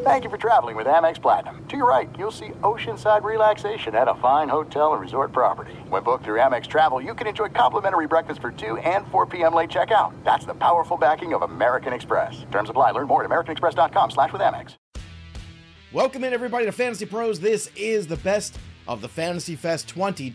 Thank you for traveling with Amex Platinum. To your right, you'll see oceanside relaxation at a fine hotel and resort property. When booked through Amex Travel, you can enjoy complimentary breakfast for 2 and 4 p.m. late checkout. That's the powerful backing of American Express. Terms apply. Learn more at americanexpress.com/withAmex. Welcome in, everybody, to Fantasy Pros. This is the best of the Fantasy Fest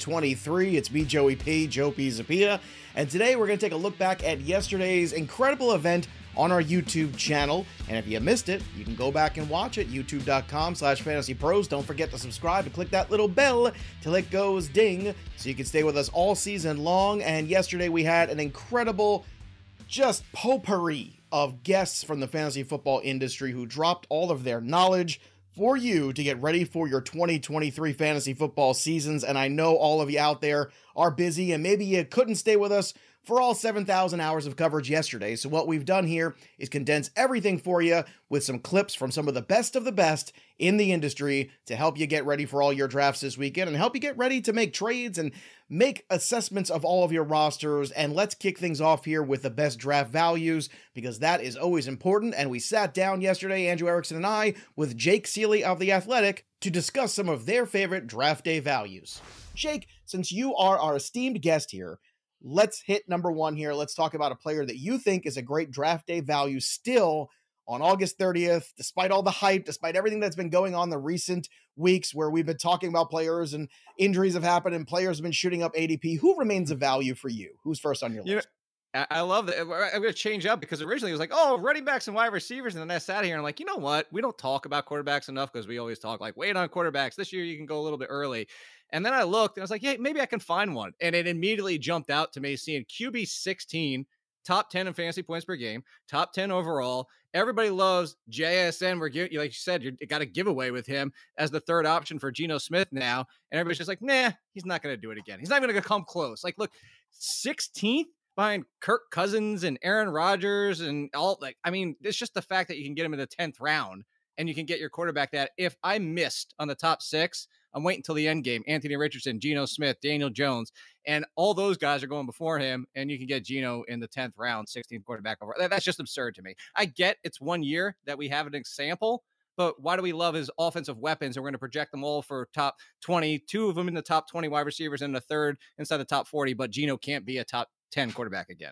2023. It's me, Joey P, Joe P. Zapia, and today we're going to take a look back at yesterday's incredible event on our YouTube channel. And if you missed it, you can go back and watch it, youtube.com/fantasypros. Don't forget to subscribe and click that little bell till it goes ding so you can stay with us all season long. And yesterday we had an incredible, just potpourri of guests from the fantasy football industry who dropped all of their knowledge for you to get ready for your 2023 fantasy football seasons. And I know all of you out there are busy and maybe you couldn't stay with us for all 7,000 hours of coverage yesterday. So what we've done here is condense everything for you with some clips from some of the best in the industry to help you get ready for all your drafts this weekend and help you get ready to make trades and make assessments of all of your rosters. And let's kick things off here with the best draft values, because that is always important. And we sat down yesterday, Andrew Erickson and I, with Jake Seeley of The Athletic to discuss some of their favorite draft day values. Jake, since you are our esteemed guest here, let's hit number one here. Let's talk about a player that you think is a great draft day value still on August 30th, despite all the hype, despite everything that's been going on the recent weeks where we've been talking about players and injuries have happened and players have been shooting up ADP. Who remains a value for you? Who's first on your list? I love that. I'm going to change up because originally it was like, oh, running backs and wide receivers. And then I sat here and I'm like, you know what? We don't talk about quarterbacks enough because we always talk like, wait on quarterbacks. This year you can go a little bit early. And then I looked and I was like, hey, maybe I can find one. And it immediately jumped out to me seeing QB 16, top 10 in fantasy points per game, top 10 overall. Everybody loves JSN. We're giving, like you said, you got a giveaway with him as the third option for Geno Smith now. And everybody's just like, nah, he's not going to do it again. He's not even going to come close. Like, look, 16th behind Kirk Cousins and Aaron Rodgers and all, like, I mean, it's just the fact that you can get him in the 10th round and you can get your quarterback that if I missed on the top 6, I'm waiting until the end game. Anthony Richardson, Geno Smith, Daniel Jones, and all those guys are going before him, and you can get Geno in the 10th round, 16th quarterback over. That's just absurd to me. I get it's 1 year that we have an example, but why do we love his offensive weapons? And we're going to project them all for top 20, 2 of them in the top 20 wide receivers and the third inside the top 40, but Geno can't be a top 10 quarterback again.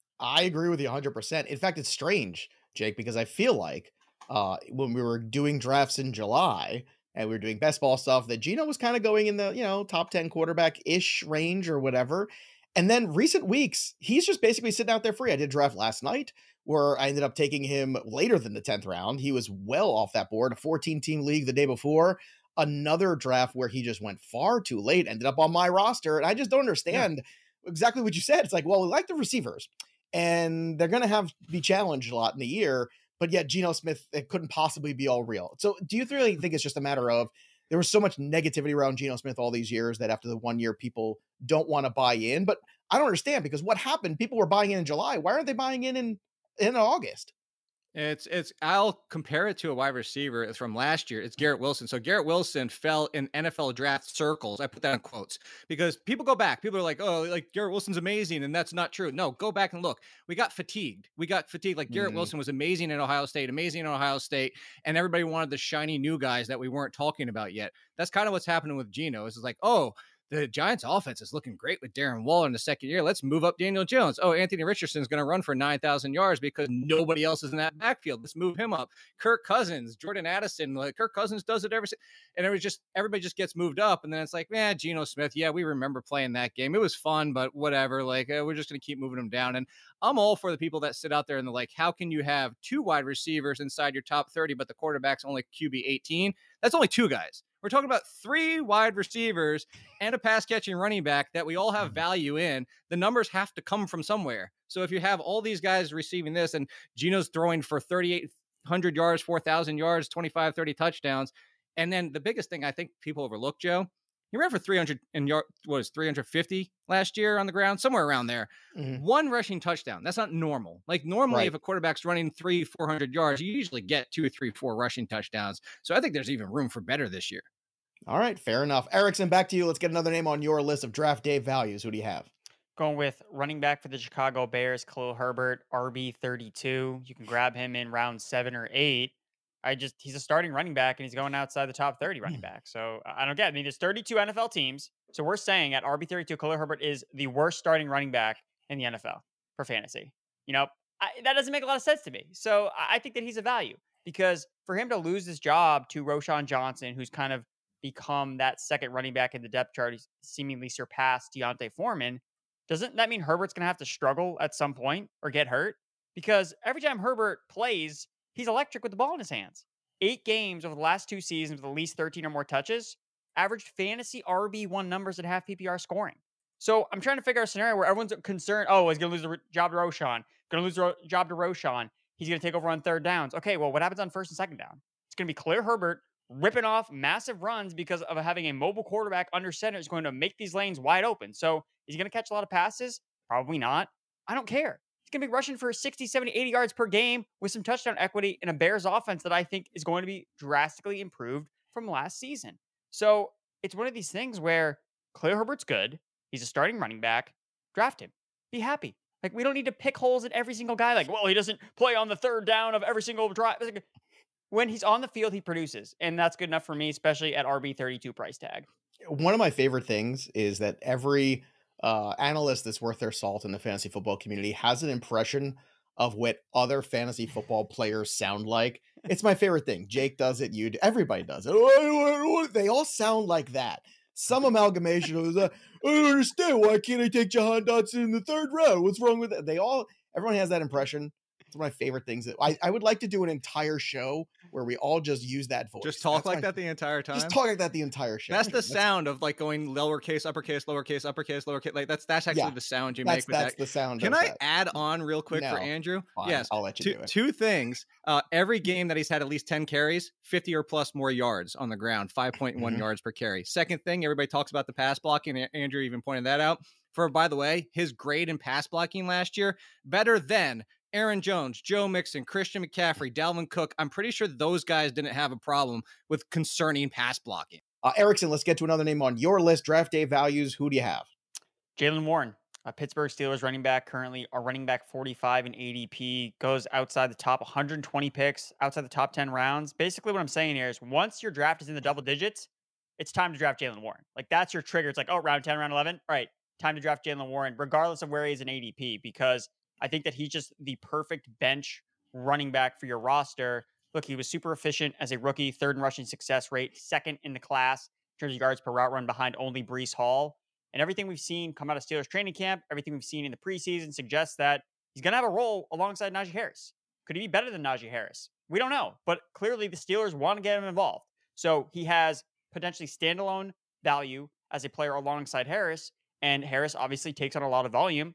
I agree with you 100%. In fact, it's strange, Jake, because I feel like when we were doing drafts in July and we were doing best ball stuff, that Geno was kind of going in the, top 10 quarterback-ish range or whatever. And then recent weeks, he's just basically sitting out there free. I did draft last night where I ended up taking him later than the 10th round. He was well off that board, a 14-team league the day before. Another draft where he just went far too late, ended up on my roster. And I just don't understand exactly what you said. It's like, well, we like the receivers and they're going to be challenged a lot in the year, but yet Geno Smith, it couldn't possibly be all real. So do you really think it's just a matter of there was so much negativity around Geno Smith all these years that after the 1 year, people don't want to buy in? But I don't understand, because what happened? People were buying in July. Why aren't they buying in August? I'll compare it to a wide receiver. It's from last year. It's Garrett Wilson. So Garrett Wilson fell in NFL draft circles. I put that in quotes because people go back. People are like, oh, like Garrett Wilson's amazing. And that's not true. No, go back and look. We got fatigued. Like Garrett Wilson was amazing in Ohio State, and everybody wanted the shiny new guys that we weren't talking about yet. That's kind of what's happening with Geno. It's like, oh, the Giants offense is looking great with Darren Waller in the second year. Let's move up Daniel Jones. Oh, Anthony Richardson is going to run for 9,000 yards because nobody else is in that backfield. Let's move him up. Kirk Cousins, Jordan Addison, like Kirk Cousins does it and everybody just gets moved up. And then it's like, man, Geno Smith. Yeah, we remember playing that game. It was fun, but whatever. Like, we're just going to keep moving them down. And I'm all for the people that sit out there and they're like, how can you have 2 wide receivers inside your top 30, but the quarterback's only QB 18? That's only 2 guys. We're talking about 3 wide receivers and a pass catching running back that we all have value in. The numbers have to come from somewhere. So if you have all these guys receiving this and Geno's throwing for 3,800 yards, 4,000 yards, 25, 30 touchdowns. And then the biggest thing I think people overlook, Joe, he ran for 300 and 350 last year on the ground, somewhere around there. 1 rushing touchdown. That's not normal. Like normally, if a quarterback's running 300-400 yards, you usually get 2, 3, 4 rushing touchdowns. So I think there's even room for better this year. All right, fair enough. Erickson, back to you. Let's get another name on your list of draft day values. Who do you have? Going with running back for the Chicago Bears, Khalil Herbert, RB32. You can grab him in round 7 or 8. He's a starting running back and he's going outside the top 30 running back. So I don't get it. I mean, there's 32 NFL teams. So we're saying at RB32, Khalil Herbert is the worst starting running back in the NFL for fantasy. That doesn't make a lot of sense to me. So I think that he's a value because for him to lose his job to Roschon Johnson, who's kind of become that second running back in the depth chart, he's seemingly surpassed Deontay Foreman. Doesn't that mean Herbert's going to have to struggle at some point or get hurt? Because every time Herbert plays, he's electric with the ball in his hands. 8 games over the last 2 seasons with at least 13 or more touches, averaged fantasy RB1 numbers at half PPR scoring. So I'm trying to figure out a scenario where everyone's concerned, he's going to lose the job to Roschon. Going to lose the job to Roschon. He's going to take over on third downs. Okay, well, what happens on first and second down? It's going to be Khalil Herbert ripping off massive runs because of having a mobile quarterback under center is going to make these lanes wide open. So is he going to catch a lot of passes? Probably not. I don't care. He's going to be rushing for 60, 70, 80 yards per game with some touchdown equity in a Bears offense that I think is going to be drastically improved from last season. So it's one of these things where Khalil Herbert's good. He's a starting running back. Draft him. Be happy. Like, we don't need to pick holes at every single guy. Like, well, he doesn't play on the third down of every single drive. When he's on the field, he produces. And that's good enough for me, especially at RB32 price tag. One of my favorite things is that every analyst that's worth their salt in the fantasy football community has an impression of what other fantasy football players sound like. It's my favorite thing. Jake does it. Everybody does it. They all sound like that. Some amalgamation of I don't understand. Why can't I take Jahan Dotson in the third round? What's wrong with that? Everyone has that impression. It's one of my favorite things. I would like to do an entire show where we all just use that voice. Just talk like that the entire time. Just talk like that the entire show. That's the sound of like going lowercase, uppercase, lowercase, uppercase, lowercase. Like that's actually the sound you make with that. That's the sound. Can I add on real quick for Andrew? Fine, yes, I'll let you do it. 2 things. Every game that he's had at least 10 carries, 50 or plus more yards on the ground, 5.1 yards per carry. Second thing, everybody talks about the pass blocking. Andrew even pointed that out. By the way, his grade in pass blocking last year, better than Aaron Jones, Joe Mixon, Christian McCaffrey, Dalvin Cook. I'm pretty sure those guys didn't have a problem with concerning pass blocking. Erickson, let's get to another name on your list. Draft day values. Who do you have? Jaylen Warren, a Pittsburgh Steelers running back, currently a running back 45 in ADP, goes outside the top 120 picks, outside the top 10 rounds. Basically, what I'm saying here is once your draft is in the double digits, it's time to draft Jaylen Warren. Like, that's your trigger. It's like, round 10, round 11. All right, time to draft Jaylen Warren, regardless of where he is in ADP, because I think that he's just the perfect bench running back for your roster. Look, he was super efficient as a rookie, 3rd in rushing success rate, 2nd in the class in terms of yards per route run behind only Breece Hall. And everything we've seen come out of Steelers training camp, everything we've seen in the preseason suggests that he's going to have a role alongside Najee Harris. Could he be better than Najee Harris? We don't know, but clearly the Steelers want to get him involved. So he has potentially standalone value as a player alongside Harris, and Harris obviously takes on a lot of volume.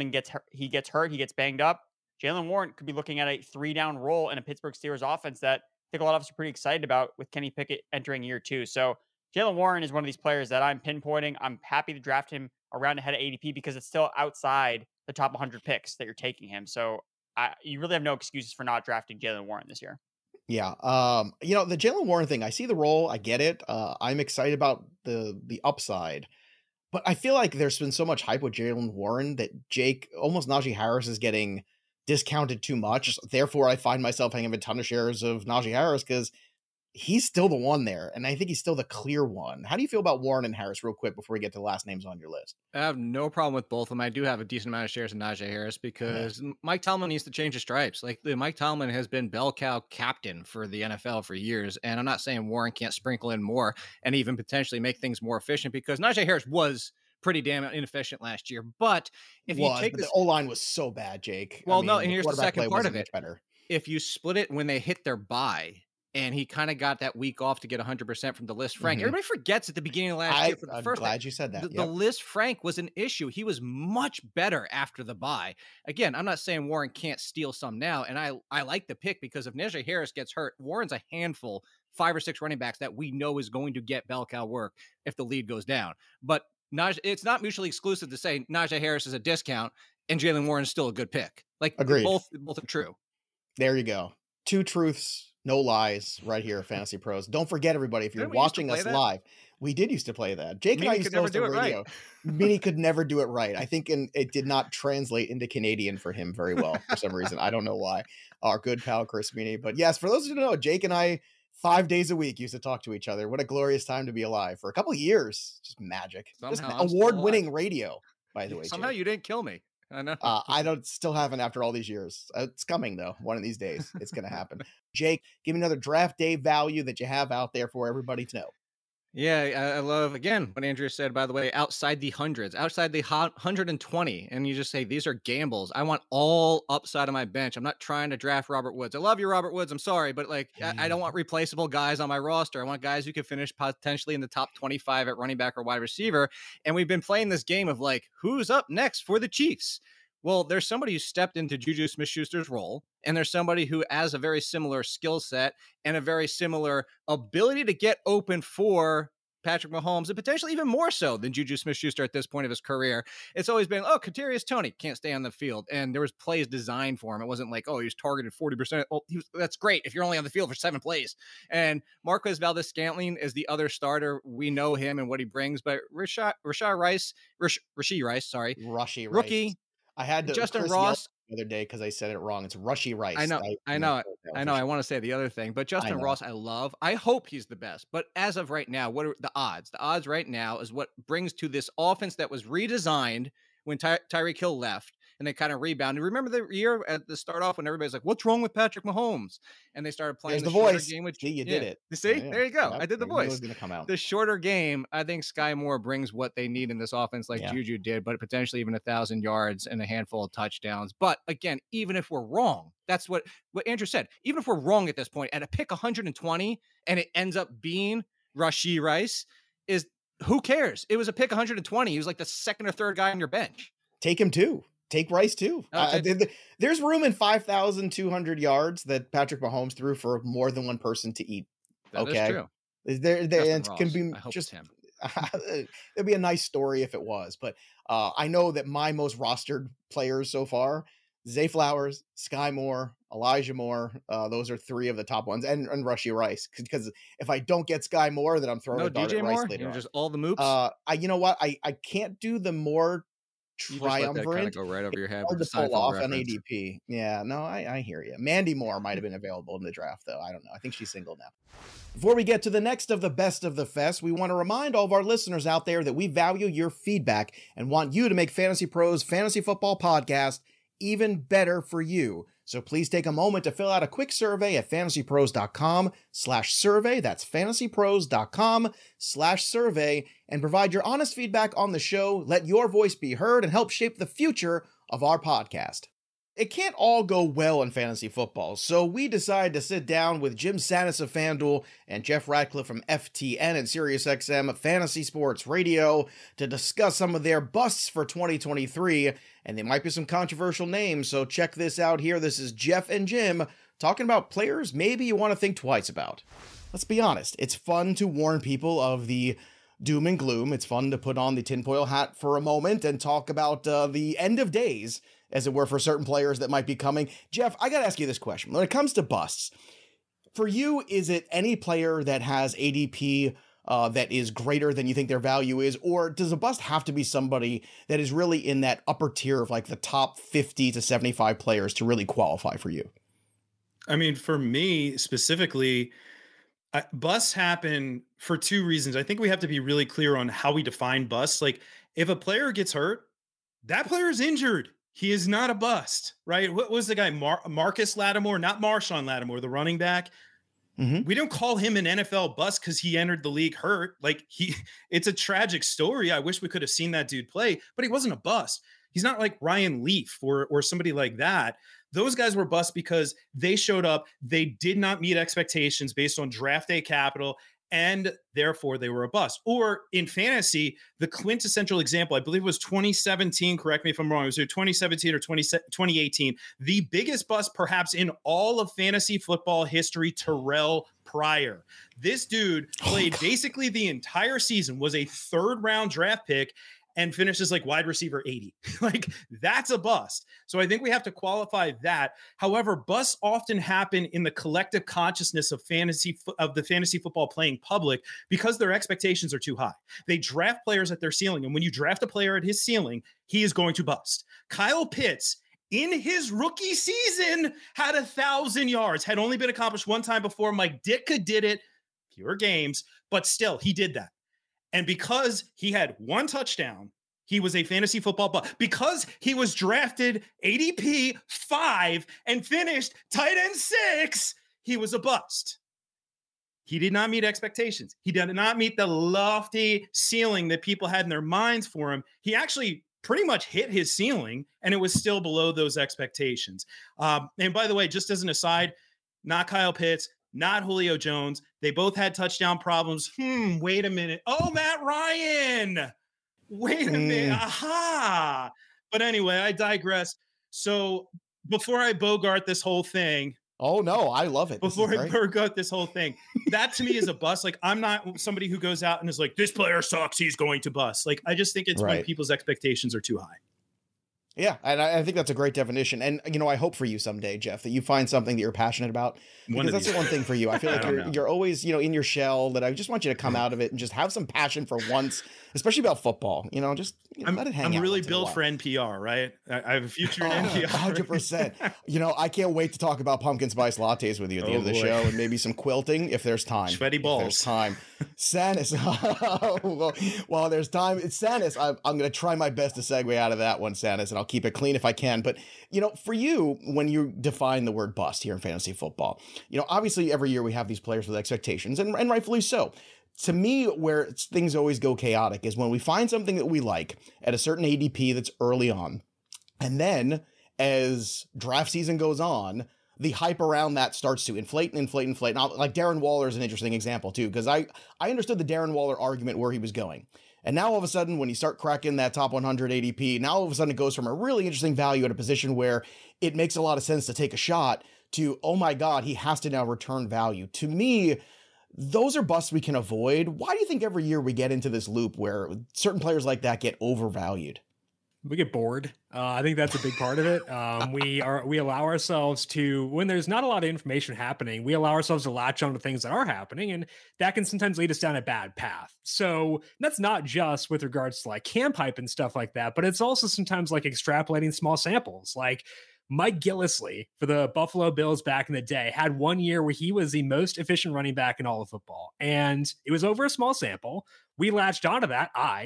He gets hurt, he gets banged up. Jaylen Warren could be looking at a 3-down role in a Pittsburgh Steelers offense that I think a lot of us are pretty excited about with Kenny Pickett entering year 2. So Jaylen Warren is one of these players that I'm pinpointing. I'm happy to draft him around ahead of ADP because it's still outside the top 100 picks that you're taking him. So you really have no excuses for not drafting Jaylen Warren this year. Yeah. The Jaylen Warren thing, I see the role. I get it. I'm excited about the upside. But I feel like there's been so much hype with Jaylen Warren that almost Najee Harris is getting discounted too much. Therefore, I find myself hanging a ton of shares of Najee Harris because he's still the one there. And I think he's still the clear one. How do you feel about Warren and Harris real quick before we get to the last names on your list? I have no problem with both of them. I do have a decent amount of shares in Najee Harris because Mike Tomlin needs to change his stripes. Like Mike Tomlin has been bell cow captain for the NFL for years. And I'm not saying Warren can't sprinkle in more and even potentially make things more efficient because Najee Harris was pretty damn inefficient last year. But if you take the O-line was so bad, Jake. Well, no, and here's the second part of it. Better. If you split it when they hit their bye, and he kind of got that week off to get 100% from DeList Frank. Everybody forgets at the beginning of last year. I'm glad you said that. DeList Frank was an issue. He was much better after the bye. Again, I'm not saying Warren can't steal some now, and I like the pick because if Najee Harris gets hurt, Warren's a handful, 5 or 6 running backs that we know is going to get bell cow work if the lead goes down. But it's not mutually exclusive to say Najee Harris is a discount and Jaylen Warren is still a good pick. Like, agreed. Both are true. There you go. 2 truths No lies, right here at Fantasy Pros. Don't forget, everybody, if you're Didn't we used to watching play us that? live, we did used to play that. Jake and I Meanie used could to never host do a it right. radio. Meanie could never do it right. I think it did not translate into Canadian for him very well for some reason. I don't know why. Our good pal Chris Meanie. But yes, for those who don't know, Jake and I 5 days a week used to talk to each other. What a glorious time to be alive for a couple of years. Just magic. Just Somehow I'm still award-winning alive. radio, by the way. Somehow Jake. you didn't kill me. I know. I don't still haven't after all these years. It's coming though. One of these days, it's going to happen. Jake, give me another draft day value that you have out there for everybody to know. Yeah, I love, again, what Andrew said, by the way, outside the hundreds, outside the 120. And you just say, these are gambles. I want all upside of my bench. I'm not trying to draft Robert Woods. I love you, Robert Woods. I'm sorry, but like, I don't want replaceable guys on my roster. I want guys who could finish potentially in the top 25 at running back or wide receiver. And we've been playing this game of like, who's up next for the Chiefs? Well, there's somebody who stepped into Juju Smith-Schuster's role, and there's somebody who has a very similar skill set and a very similar ability to get open for Patrick Mahomes, and potentially even more so than Juju Smith-Schuster at this point of his career. It's always been, oh, Kadarius Toney can't stay on the field, and there was plays designed for him. It wasn't like, oh, he was targeted 40%. Well, that's great if you're only on the field for 7 plays. And Marquez Valdes-Scantling is the other starter. We know him and what he brings, but Rashee Rice, rookie. I had to Justin Chris Ross the other day because I said it wrong. It's Rashee Rice. I know. I want to say the other thing, but Justin Ross, I love. I hope he's the best. But as of right now, what are the odds? The odds right now is what brings to this offense that was redesigned when Tyreek Hill left, and they kind of rebounded. Remember the year at the start off when everybody's like, "What's wrong with Patrick Mahomes?" And they started playing the shorter game. With you did it. You see, there you go. I did the voice. Going to come out. The shorter game. I think Sky Moore brings what they need in this offense, like Juju did, but potentially even 1,000 yards and a handful of touchdowns. But again, even if we're wrong, that's what Andrew said. Even if we're wrong at this point, at a pick 120, and it ends up being Rashee Rice, is who cares? It was a pick 120. He was like the second or third guy on your bench. Take him too. Take Rice too. There's room in 5,200 yards that Patrick Mahomes threw for more than one person to eat. That is true. It can be just him. It'd be a nice story if it was, but I know that my most rostered players so far, Zay Flowers, Sky Moore, Elijah Moore, those are 3 of the top ones, and Rashee Rice. Because if I don't get Sky Moore, then I'm throwing a dart DJ at Rice Moore? later on. Just all the moops. You know what? I can't do the more triumvirate. Go right over your head. Hard to pull off an ADP. Yeah, no, I hear you. Mandy Moore might have been available in the draft, though. I don't know. I think she's single now. Before we get to the next of the best of the fest, we want to remind all of our listeners out there that we value your feedback and want you to make Fantasy Pros Fantasy Football Podcast even better for you. So please take a moment to fill out a quick survey at fantasypros.com/survey. That's fantasypros.com/survey, and provide your honest feedback on the show. Let your voice be heard and help shape the future of our podcast. It can't all go well in fantasy football, so we decided to sit down with Jim Sannes of FanDuel and Jeff Radcliffe from FTN and SiriusXM Fantasy Sports Radio to discuss some of their busts for 2023, and there might be some controversial names, so check this out here. This is Jeff and Jim talking about players maybe you want to think twice about. Let's be honest, it's fun to warn people of the doom and gloom. It's fun to put on the tinfoil hat for a moment and talk about the end of days, as it were, for certain players that might be coming. Jeff, I got to ask you this question. When it comes to busts, for you, is it any player that has ADP that is greater than you think their value is? Or does a bust have to be somebody that is really in that upper tier of like the top 50 to 75 players to really qualify for you? I mean, for me specifically, busts happen for 2 reasons. I think we have to be really clear on how we define busts. Like, if a player gets hurt, that player is injured. He is not a bust, right? What was the guy? Marcus Lattimore, not Marshawn Lattimore, the running back. Mm-hmm. We don't call him an NFL bust because he entered the league hurt. Like, it's a tragic story. I wish we could have seen that dude play, but he wasn't a bust. He's not like Ryan Leaf or somebody like that. Those guys were bust because they showed up. They did not meet expectations based on draft day capital, and therefore they were a bust. Or in fantasy, the quintessential example, I believe it was 2017, correct me if I'm wrong, it was either 2017 or 2018, the biggest bust perhaps in all of fantasy football history, Terrell Pryor. This dude played basically the entire season, was a 3rd-round draft pick, and finishes like wide receiver 80. Like that's a bust. So I think we have to qualify that. However, busts often happen in the collective consciousness of the fantasy football playing public because their expectations are too high. They draft players at their ceiling. And when you draft a player at his ceiling, he is going to bust. Kyle Pitts in his rookie season had 1,000 yards, had only been accomplished one time before. Mike Ditka did it, fewer games, but still he did that. And because he had one touchdown, he was a fantasy football bust. Because he was drafted ADP 5 and finished tight end 6, he was a bust. He did not meet expectations. He did not meet the lofty ceiling that people had in their minds for him. He pretty much hit his ceiling, and it was still below those expectations. And by the way, just as an aside, not Kyle Pitts, not Julio Jones. They both had touchdown problems. Wait a minute. Oh, Matt Ryan. Wait a minute. Aha. But anyway, I digress. So before I bogart this whole thing. Oh, no, I love it. Before I bogart this whole thing, that to me is a bust. Like, I'm not somebody who goes out and is like, this player sucks, he's going to bust. Like, I just think it's when people's expectations are too high. Yeah, and I think that's a great definition. And, I hope for you someday, Jeff, that you find something that you're passionate about. Because that's the one thing for you. I feel like you're always, in your shell, that I just want you to come out of it and just have some passion for once, especially about football. Just let it hang out. I'm really built for NPR, right? I have a future in NPR. 100%. I can't wait to talk about pumpkin spice lattes with you at the end of the show, and maybe some quilting if there's time. Sweaty balls. If there's time. Sanis. Well, there's time. It's Sanis. I'm going to try my best to segue out of that one, Sanis, and I'll keep it clean if I can. But, for you, when you define the word bust here in fantasy football, obviously every year we have these players with expectations, and rightfully so. To me, where things always go chaotic is when we find something that we like at a certain ADP that's early on. And then as draft season goes on, the hype around that starts to inflate. Now, like Darren Waller is an interesting example too, because I understood the Darren Waller argument where he was going. And now all of a sudden, when you start cracking that top 100 ADP, now all of a sudden it goes from a really interesting value at a position where it makes a lot of sense to take a shot to, oh my God, he has to now return value. To me, those are busts we can avoid. Why do you think every year we get into this loop where certain players like that get overvalued? We get bored. I think that's a big part of it. We allow ourselves to, when there's not a lot of information happening, we allow ourselves to latch on to things that are happening, and that can sometimes lead us down a bad path. So that's not just with regards to like camp hype and stuff like that, but it's also sometimes like extrapolating small samples. Like Mike Gillislee for the Buffalo Bills back in the day had one year where he was the most efficient running back in all of football. And it was over a small sample. We latched onto that. I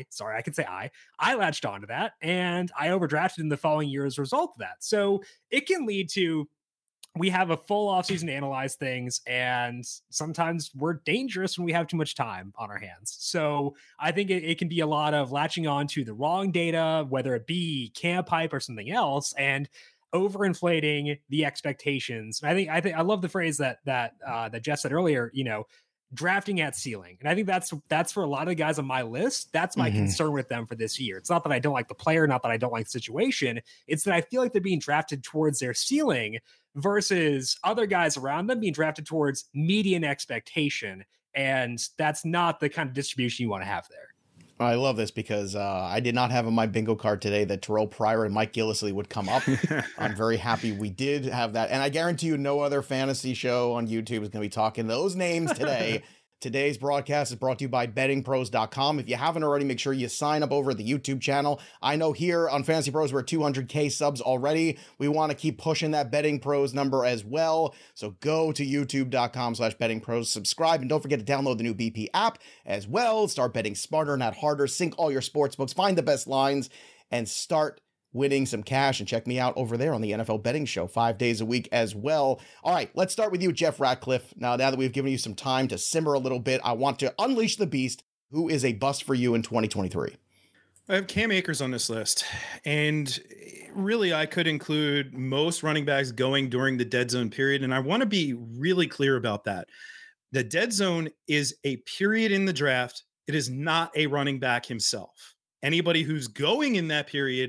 latched onto that, and I overdrafted in the following year as a result of that. So it can lead to, we have a full offseason to analyze things, and sometimes we're dangerous when we have too much time on our hands. So I think it can be a lot of latching on to the wrong data, whether it be camp hype or something else, and overinflating the expectations. And I love the phrase that Jeff said earlier, drafting at ceiling. And I think that's for a lot of the guys on my list. That's my concern with them for this year. It's not that I don't like the player, not that I don't like the situation. It's that I feel like they're being drafted towards their ceiling versus other guys around them being drafted towards median expectation. And that's not the kind of distribution you want to have there. I love this because I did not have on my bingo card today that Terrell Pryor and Mike Gillislee would come up. I'm very happy we did have that. And I guarantee you no other fantasy show on YouTube is going to be talking those names today. Today's broadcast is brought to you by bettingpros.com. If you haven't already, make sure you sign up over at the YouTube channel. I know here on Fantasy Pros, we're at 200K subs already. We want to keep pushing that Betting Pros number as well. So go to youtube.com/bettingpros, subscribe, and don't forget to download the new BP app as well. Start betting smarter, not harder. Sync all your sports books, find the best lines, and start winning some cash. And check me out over there on the NFL Betting Show 5 days a week as well. All right, let's start with you, Jeff Ratcliffe. Now that we've given you some time to simmer a little bit, I want to unleash the beast. Who is a bust for you in 2023? I have Cam Akers on this list, and really I could include most running backs going during the dead zone period. And I want to be really clear about that. The dead zone is a period in the draft. It is not a running back himself. Anybody who's going in that period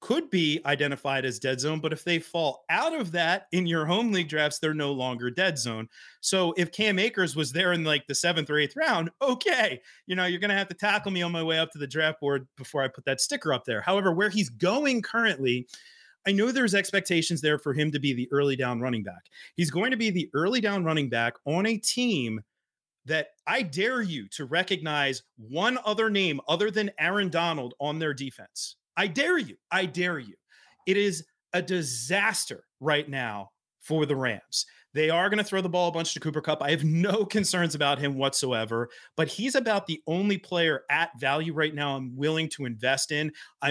could be identified as dead zone, but if they fall out of that in your home league drafts, they're no longer dead zone. So if Cam Akers was there in like the 7th or 8th round, okay, you're going to have to tackle me on my way up to the draft board before I put that sticker up there. However, where he's going currently, I know there's expectations there for him to be the early down running back. He's going to be the early down running back on a team that I dare you to recognize one other name other than Aaron Donald on their defense. I dare you. I dare you. It is a disaster right now for the Rams. They are going to throw the ball a bunch to Cooper Kupp. I have no concerns about him whatsoever, but he's about the only player at value right now I'm willing to invest in.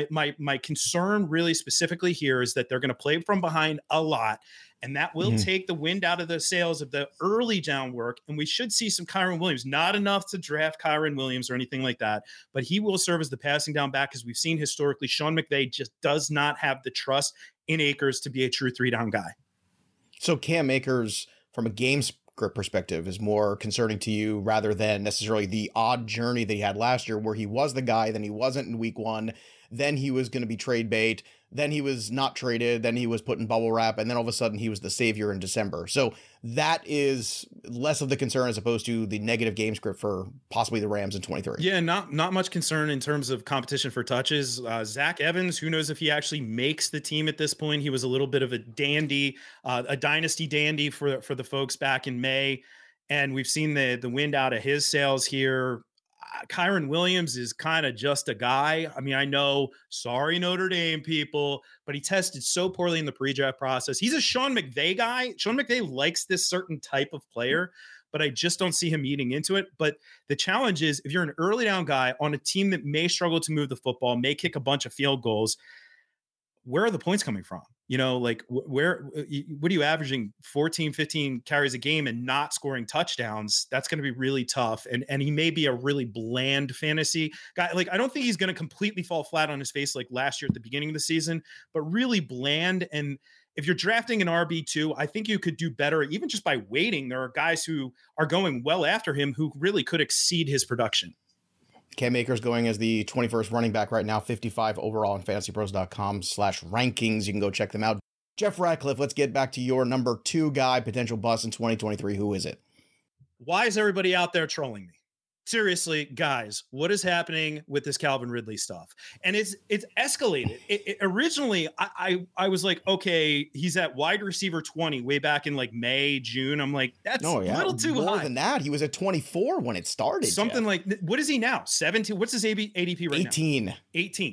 My concern really specifically here is that they're going to play from behind a lot, and that will take the wind out of the sails of the early down work. And we should see some Kyren Williams. Not enough to draft Kyren Williams or anything like that, but he will serve as the passing down back. As we've seen historically, Sean McVay just does not have the trust in Akers to be a true 3-down guy. So Cam Akers, from a game script perspective, is more concerning to you rather than necessarily the odd journey that he had last year where he was the guy, then he wasn't in week 1, then he was going to be trade bait, then he was not traded, then he was put in bubble wrap, and then all of a sudden he was the savior in December. So that is less of the concern as opposed to the negative game script for possibly the Rams in 23. Yeah, not much concern in terms of competition for touches. Zach Evans, who knows if he actually makes the team at this point. He was a little bit of a dandy, a dynasty dandy for the folks back in May. And we've seen the wind out of his sails here. Kyren Williams is kind of just a guy. I mean, I know, sorry, Notre Dame people, but he tested so poorly in the pre-draft process. He's a Sean McVay guy. Sean McVay likes this certain type of player, but I just don't see him eating into it. But the challenge is, if you're an early down guy on a team that may struggle to move the football, may kick a bunch of field goals, where are the points coming from? Like what are you averaging 14, 15 carries a game and not scoring touchdowns? That's going to be really tough. And he may be a really bland fantasy guy. Like, I don't think he's going to completely fall flat on his face like last year at the beginning of the season, but really bland. And if you're drafting an RB2, I think you could do better, even just by waiting. There are guys who are going well after him who really could exceed his production. Cam Akers going as the 21st running back right now, 55 overall on fantasypros.com/rankings. You can go check them out. Jeff Ratcliffe, let's get back to your number 2 guy, potential bust in 2023. Who is it? Why is everybody out there trolling me? Seriously, guys, what is happening with this Calvin Ridley stuff? And it's escalated. Originally, I was like, okay, he's at wide receiver 20 way back in like May, June. I'm like, that's a little too high. More than that, he was at 24 when it started. Something like, what is he now? 17? What's his ADP right 18. now?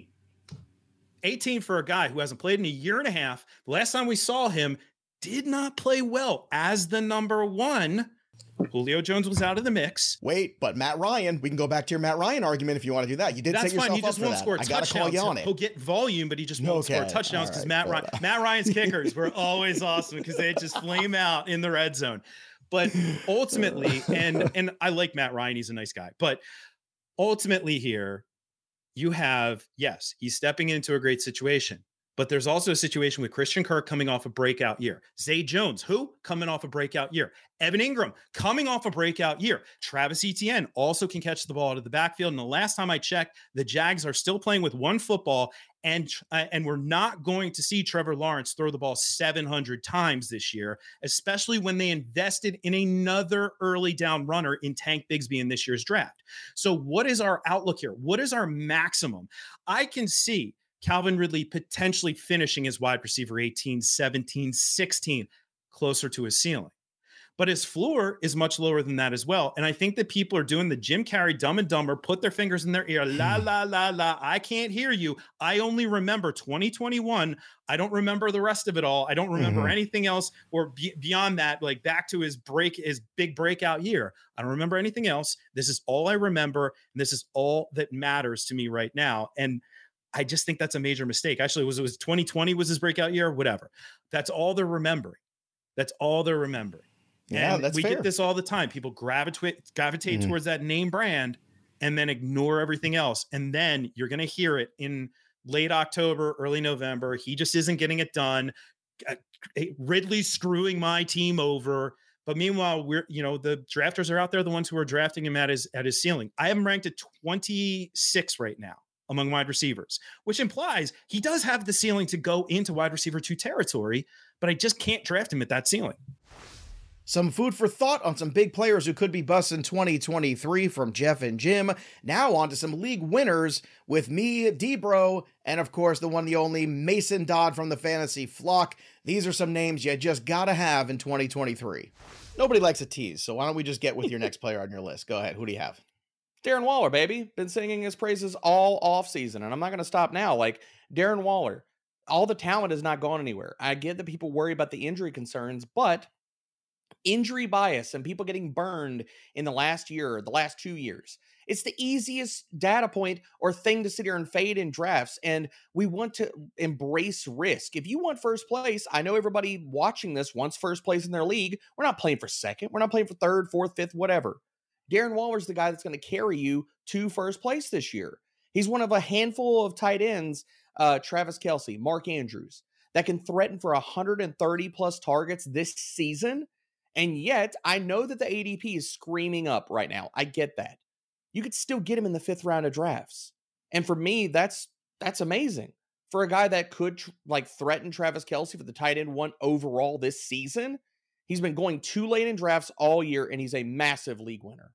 18 for a guy who hasn't played in a year and a half. The last time we saw him, did not play well as the number 1. Julio Jones was out of the mix. Wait, but Matt Ryan, we can go back to your Matt Ryan argument if you want to do that. You did set yourself up for that. He just won't score touchdowns. I gotta call you on it. He'll get volume, but he just won't score touchdowns because Matt Ryan's kickers were always awesome because they just flame out in the red zone. But ultimately, and I like Matt Ryan, he's a nice guy. But ultimately here, you have, yes, he's stepping into a great situation. But there's also a situation with Christian Kirk coming off a breakout year. Zay Jones, who? Coming off a breakout year. Evan Ingram, coming off a breakout year. Travis Etienne also can catch the ball out of the backfield. And the last time I checked, the Jags are still playing with one football, and we're not going to see Trevor Lawrence throw the ball 700 times this year, especially when they invested in another early down runner in Tank Bigsby in this year's draft. So what is our outlook here? What is our maximum? I can see Calvin Ridley potentially finishing as wide receiver 18, 17, 16, closer to his ceiling. But his floor is much lower than that as well. And I think that people are doing the Jim Carrey Dumb and Dumber, put their fingers in their ear, la, la, la, la, I can't hear you. I only remember 2021. I don't remember the rest of it all. I don't remember anything else or beyond that, like back to his big breakout year. I don't remember anything else. This is all I remember. And this is all that matters to me right now. And I just think that's a major mistake. Actually, it was 2020 was his breakout year, whatever. That's all they're remembering. That's all they're remembering. Yeah, and that's we fair. get this all the time. People gravitate towards that name brand and then ignore everything else. And then you're going to hear it in late October, early November. He just isn't getting it done. Ridley's screwing my team over. But meanwhile, the drafters are out there, the ones who are drafting him at his ceiling. I have him ranked at 26 right now among wide receivers, which implies he does have the ceiling to go into wide receiver 2 territory, but I just can't draft him at that ceiling. Some food for thought on some big players who could be busts in 2023 from Jeff and Jim. Now on to some league winners with me, D-Bro, and of course the one, the only Mason Dodd from the fantasy flock. These are some names you just gotta have in 2023. Nobody likes a tease, so why don't we just get with your next player on your list? Go ahead. Who do you have? Darren Waller, baby. Been singing his praises all offseason, and I'm not going to stop now. Like, Darren Waller, all the talent has not gone anywhere. I get that people worry about the injury concerns, but injury bias and people getting burned in the last year, the last 2 years, it's the easiest data point or thing to sit here and fade in drafts, and we want to embrace risk. If you want first place, I know everybody watching this wants first place in their league. We're not playing for second. We're not playing for third, fourth, fifth, whatever. Darren Waller's the guy that's going to carry you to first place this year. He's one of a handful of tight ends, Travis Kelce, Mark Andrews, that can threaten for 130 plus targets this season. And yet, I know that the ADP is screaming up right now. I get that. You could still get him in the 5th round of drafts. And for me, that's amazing. For a guy that could threaten Travis Kelce for the tight end 1 overall this season, he's been going too late in drafts all year, and he's a massive league winner.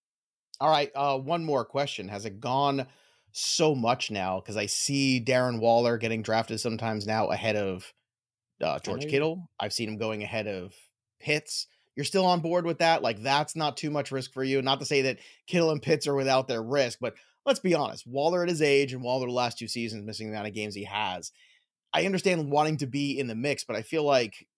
All right, one more question. Has it gone so much now? Because I see Darren Waller getting drafted sometimes now ahead of George Kittle. I've seen him going ahead of Pitts. You're still on board with that? Like, that's not too much risk for you? Not to say that Kittle and Pitts are without their risk, but let's be honest. Waller at his age and Waller the last 2 seasons missing the amount of games he has, I understand wanting to be in the mix, but I feel like,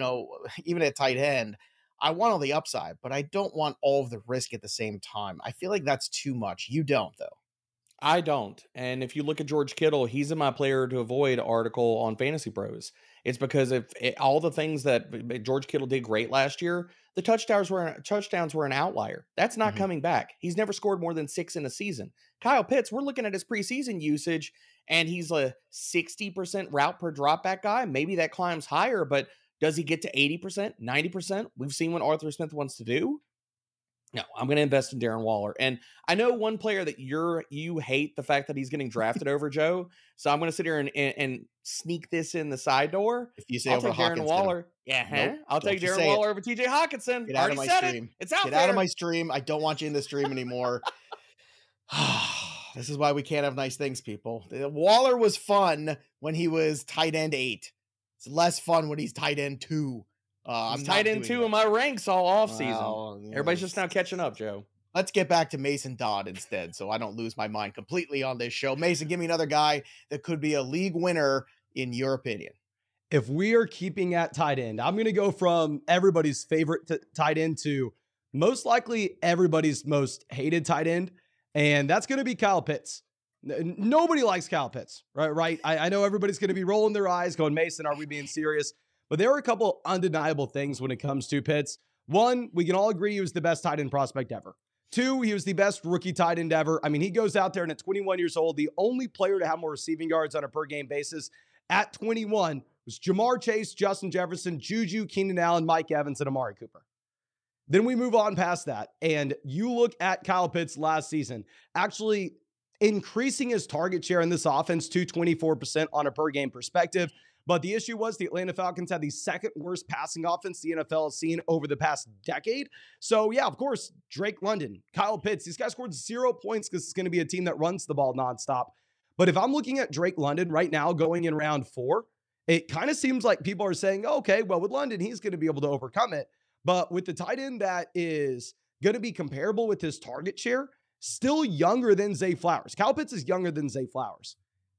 even at tight end, I want all the upside, but I don't want all of the risk at the same time. I feel like that's too much. You don't, though. I don't. And if you look at George Kittle, he's in my player to avoid article on Fantasy Pros. It's because of all the things that George Kittle did great last year, the touchdowns were an outlier. That's not coming back. He's never scored more than 6 in a season. Kyle Pitts, we're looking at his preseason usage, and he's a 60% route per dropback guy. Maybe that climbs higher, but does he get to 80%, 90%? We've seen what Arthur Smith wants to do. No, I'm going to invest in Darren Waller. And I know one player that you hate the fact that he's getting drafted over, Joe. So I'm going to sit here and sneak this in the side door. If you say I'll over take Darren Waller. Nope, I'll take Darren Waller over TJ Hawkinson. Get out of my stream. It's out there. Get out of my stream. I don't want you in the stream anymore. This is why we can't have nice things, people. Waller was fun when he was tight end 8. It's less fun when he's tight end 2. I'm tight end 2 in my ranks all off season. Everybody's just now catching up, Joe. Let's get back to Mason Dodd instead, so I don't lose my mind completely on this show. Mason, give me another guy that could be a league winner in your opinion. If we are keeping at tight end, I'm going to go from everybody's favorite tight end to most likely everybody's most hated tight end, and that's going to be Kyle Pitts. Nobody likes Kyle Pitts, right? I know everybody's going to be rolling their eyes going, Mason, are we being serious? But there are a couple undeniable things when it comes to Pitts. 1, we can all agree he was the best tight end prospect ever. 2, he was the best rookie tight end ever. I mean, he goes out there and at 21 years old, the only player to have more receiving yards on a per game basis at 21 was Jamar Chase, Justin Jefferson, Juju, Keenan Allen, Mike Evans, and Amari Cooper. Then we move on past that, and you look at Kyle Pitts last season, actually increasing his target share in this offense to 24% on a per game perspective. But the issue was the Atlanta Falcons had the 2nd worst passing offense the NFL has seen over the past decade. So yeah, of course, Drake London, Kyle Pitts, these guys scored 0 points because it's going to be a team that runs the ball nonstop. But if I'm looking at Drake London right now going in round 4, it kind of seems like people are saying, okay, well, with London, he's going to be able to overcome it. But with the tight end that is going to be comparable with his target share, still younger than Zay Flowers. Kyle Pitts is younger than Zay Flowers.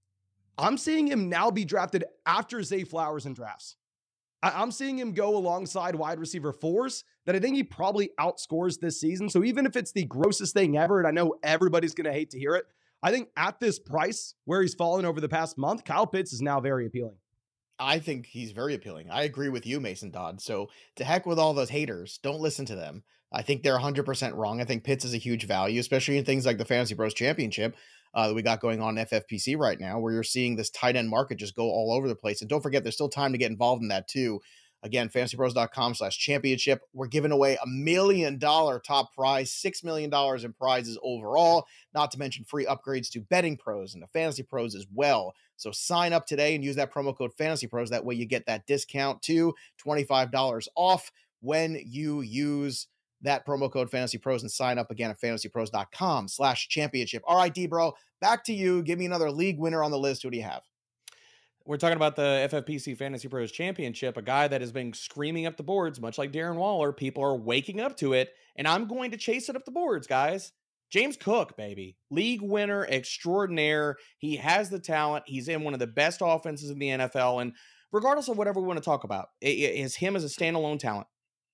I'm seeing him now be drafted after Zay Flowers in drafts. I'm seeing him go alongside wide receiver 4s that I think he probably outscores this season. So even if it's the grossest thing ever, and I know everybody's going to hate to hear it, I think at this price where he's fallen over the past month, Kyle Pitts is now very appealing. I think he's very appealing. I agree with you, Mason Dodd. So to heck with all those haters. Don't listen to them. I think they're 100% wrong. I think Pitts is a huge value, especially in things like the Fantasy Pros Championship that we got going on in FFPC right now, where you're seeing this tight end market just go all over the place. And don't forget, there's still time to get involved in that too. Again, fantasypros.com/championship. We're giving away $1 million top prize, $6 million in prizes overall, not to mention free upgrades to Betting Pros and the Fantasy Pros as well. So sign up today and use that promo code Fantasy Pros. That way you get that discount to $25 off when you use that promo code Fantasy Pros and sign up again at fantasypros.com/championship. All right, D-Bro, back to you. Give me another league winner on the list. Who do you have? We're talking about the FFPC Fantasy Pros Championship, a guy that has been screaming up the boards, much like Darren Waller. People are waking up to it, and I'm going to chase it up the boards, guys. James Cook, baby. League winner extraordinaire. He has the talent. He's in one of the best offenses in the NFL, and regardless of whatever we want to talk about, it is him as a standalone talent.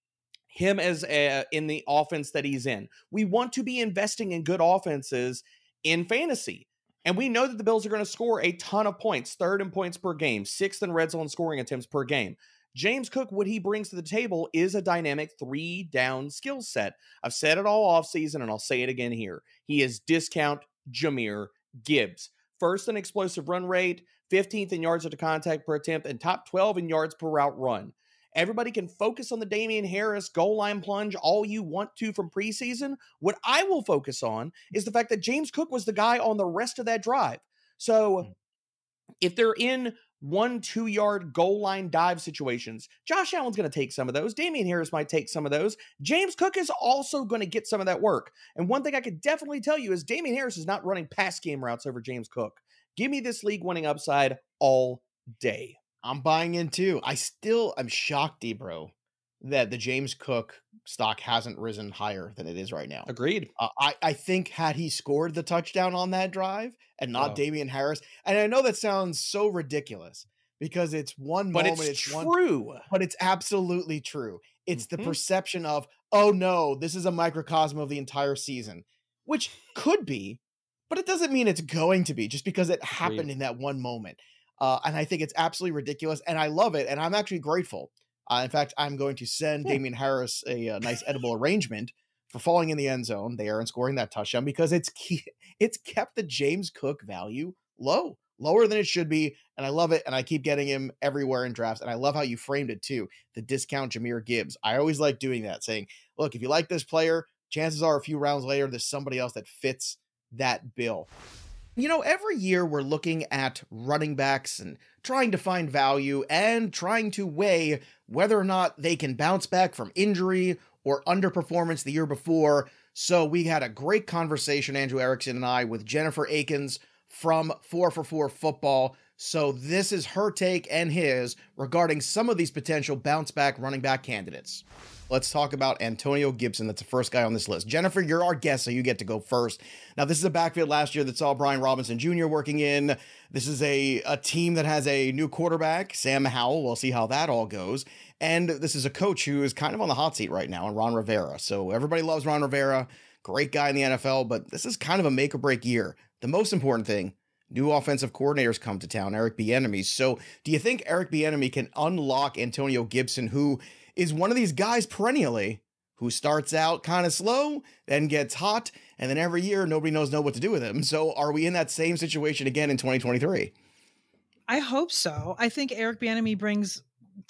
Him as in the offense that he's in. We want to be investing in good offenses in fantasy. And we know that the Bills are going to score a ton of points, 3rd in points per game, 6th in red zone scoring attempts per game. James Cook, what he brings to the table is a dynamic 3-down skill set. I've said it all offseason, and I'll say it again here. He is discount Jahmyr Gibbs. 1st in explosive run rate, 15th in yards after contact per attempt, and top 12 in yards per route run. Everybody can focus on the Damian Harris goal line plunge all you want to from preseason. What I will focus on is the fact that James Cook was the guy on the rest of that drive. So if they're in 1-2 yard goal line dive situations, Josh Allen's going to take some of those. Damian Harris might take some of those. James Cook is also going to get some of that work. And one thing I could definitely tell you is Damian Harris is not running pass game routes over James Cook. Give me this league winning upside all day. I'm buying in too. I'm shocked, D-Bro, that the James Cook stock hasn't risen higher than it is right now. Agreed. I think had he scored the touchdown on that drive and not Damian Harris, and I know that sounds so ridiculous because it's one but moment. It's true. But it's absolutely true. It's the perception of, oh no, this is a microcosm of the entire season, which could be, but it doesn't mean it's going to be just because it happened in that one moment. And I think it's absolutely ridiculous, and I love it, and I'm actually grateful. In fact, I'm going to send Damian Harris a nice edible arrangement for falling in the end zone there and scoring that touchdown because it's kept the James Cook value lower than it should be, and I love it, and I keep getting him everywhere in drafts, and I love how you framed it too, the discount Jahmyr Gibbs. I always like doing that, saying, look, if you like this player, chances are a few rounds later, there's somebody else that fits that bill. You know, every year we're looking at running backs and trying to find value and trying to weigh whether or not they can bounce back from injury or underperformance the year before. So we had a great conversation, Andrew Erickson and I, with Jennifer Akins from 4for4 Football. So this is her take and his regarding some of these potential bounce back running back candidates. Let's talk about Antonio Gibson. That's the first guy on this list. Jennifer, you're our guest, so you get to go first. Now, this is a backfield last year that saw Brian Robinson Jr. working in. This is a team that has a new quarterback, Sam Howell. We'll see how that all goes. And this is a coach who is kind of on the hot seat right now, and Ron Rivera. So everybody loves Ron Rivera. Great guy in the NFL, but this is kind of a make or break year. The most important thing, new offensive coordinators come to town, Eric Bieniemy. So do you think Eric Bieniemy can unlock Antonio Gibson, who is one of these guys perennially who starts out kind of slow, then gets hot, and then every year nobody knows what to do with him? So are we in that same situation again in 2023? I hope so. I think Eric Bieniemy brings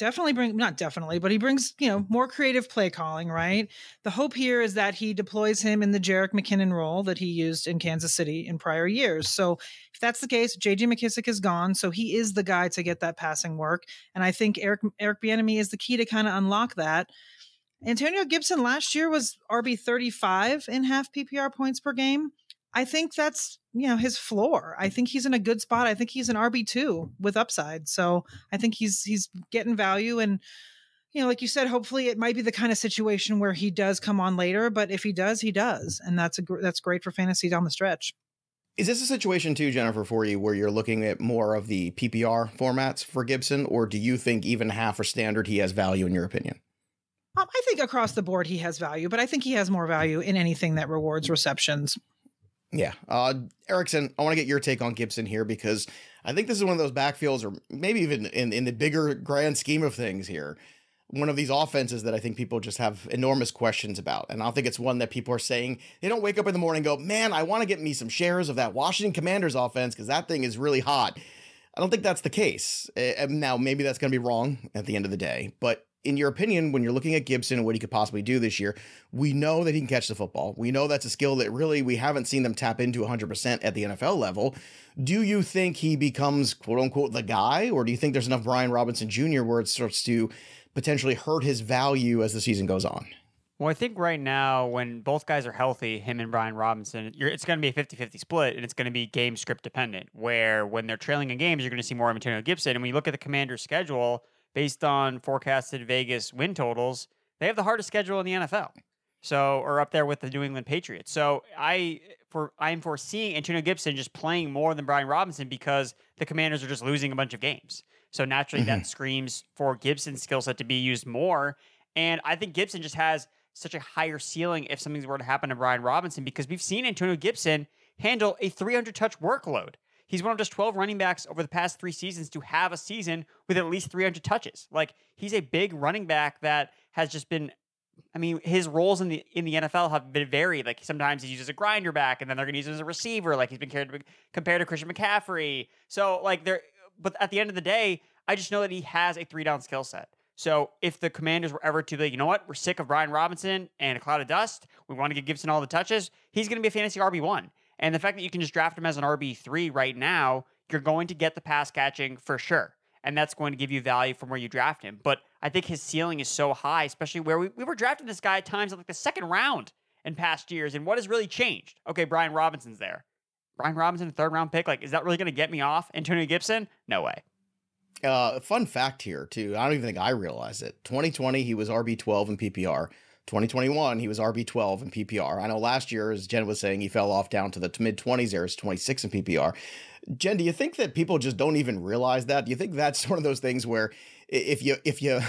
more creative play calling, right? The hope here is that he deploys him in the Jerick McKinnon role that he used in Kansas City in prior years. So if that's the case, JJ McKissick is gone. So he is the guy to get that passing work. And I think Eric Bieniemy is the key to kind of unlock that. Antonio Gibson last year was RB 35 in half PPR points per game. I think that's, his floor. I think he's in a good spot. I think he's an RB2 with upside. So I think he's getting value. And, like you said, hopefully it might be the kind of situation where he does come on later, but if he does, he does. And that's great for fantasy down the stretch. Is this a situation too, Jennifer, for you where you're looking at more of the PPR formats for Gibson, or do you think even half or standard he has value in your opinion? I think across the board he has value, but I think he has more value in anything that rewards receptions. Yeah. Erickson, I want to get your take on Gibson here because I think this is one of those backfields, or maybe even in the bigger grand scheme of things here, one of these offenses that I think people just have enormous questions about. And I don't think it's one that people are saying, they don't wake up in the morning and go, man, I want to get me some shares of that Washington Commanders offense because that thing is really hot. I don't think that's the case. Now, maybe that's going to be wrong at the end of the day, but in your opinion, when you're looking at Gibson and what he could possibly do this year, we know that he can catch the football. We know that's a skill that really we haven't seen them tap into 100% at the NFL level. Do you think he becomes, quote unquote, the guy? Or do you think there's enough Brian Robinson Jr. where it starts to potentially hurt his value as the season goes on? Well, I think right now, when both guys are healthy, him and Brian Robinson, it's going to be a 50-50 split, and it's going to be game script dependent, where when they're trailing in games, you're going to see more of Antonio Gibson. And when you look at the Commanders' schedule, based on forecasted Vegas win totals, they have the hardest schedule in the NFL. So, or up there with the New England Patriots. So I'm foreseeing Antonio Gibson just playing more than Brian Robinson because the Commanders are just losing a bunch of games. So naturally that screams for Gibson's skill set to be used more. And I think Gibson just has such a higher ceiling if something were to happen to Brian Robinson, because we've seen Antonio Gibson handle a 300 touch workload. He's one of just 12 running backs over the past 3 seasons to have a season with at least 300 touches. Like, he's a big running back that has just been, I mean, his roles in the NFL have been varied. Like, sometimes he's used as a grinder back, and then they're going to use him as a receiver. Like, he's been compared to Christian McCaffrey. So, like, but at the end of the day, I just know that he has a 3-down skill set. So if the Commanders were ever to be, you know what, we're sick of Brian Robinson and a cloud of dust, we want to give Gibson all the touches, he's going to be a fantasy RB1. And the fact that you can just draft him as an RB3 right now, you're going to get the pass catching for sure. And that's going to give you value from where you draft him. But I think his ceiling is so high, especially where we were drafting this guy at times in like the second round in past years. And what has really changed? Okay, Brian Robinson's there. Brian Robinson, a 3rd round pick. Like, is that really going to get me off Antonio Gibson? No way. Fun fact here, too. I don't even think I realized it. 2020, he was RB12 in PPR. 2021, he was RB12 in PPR. I know last year, as Jen was saying, he fell off down to the mid-20s there. It's 26 in PPR. Jen, do you think that people just don't even realize that? Do you think that's one of those things where if you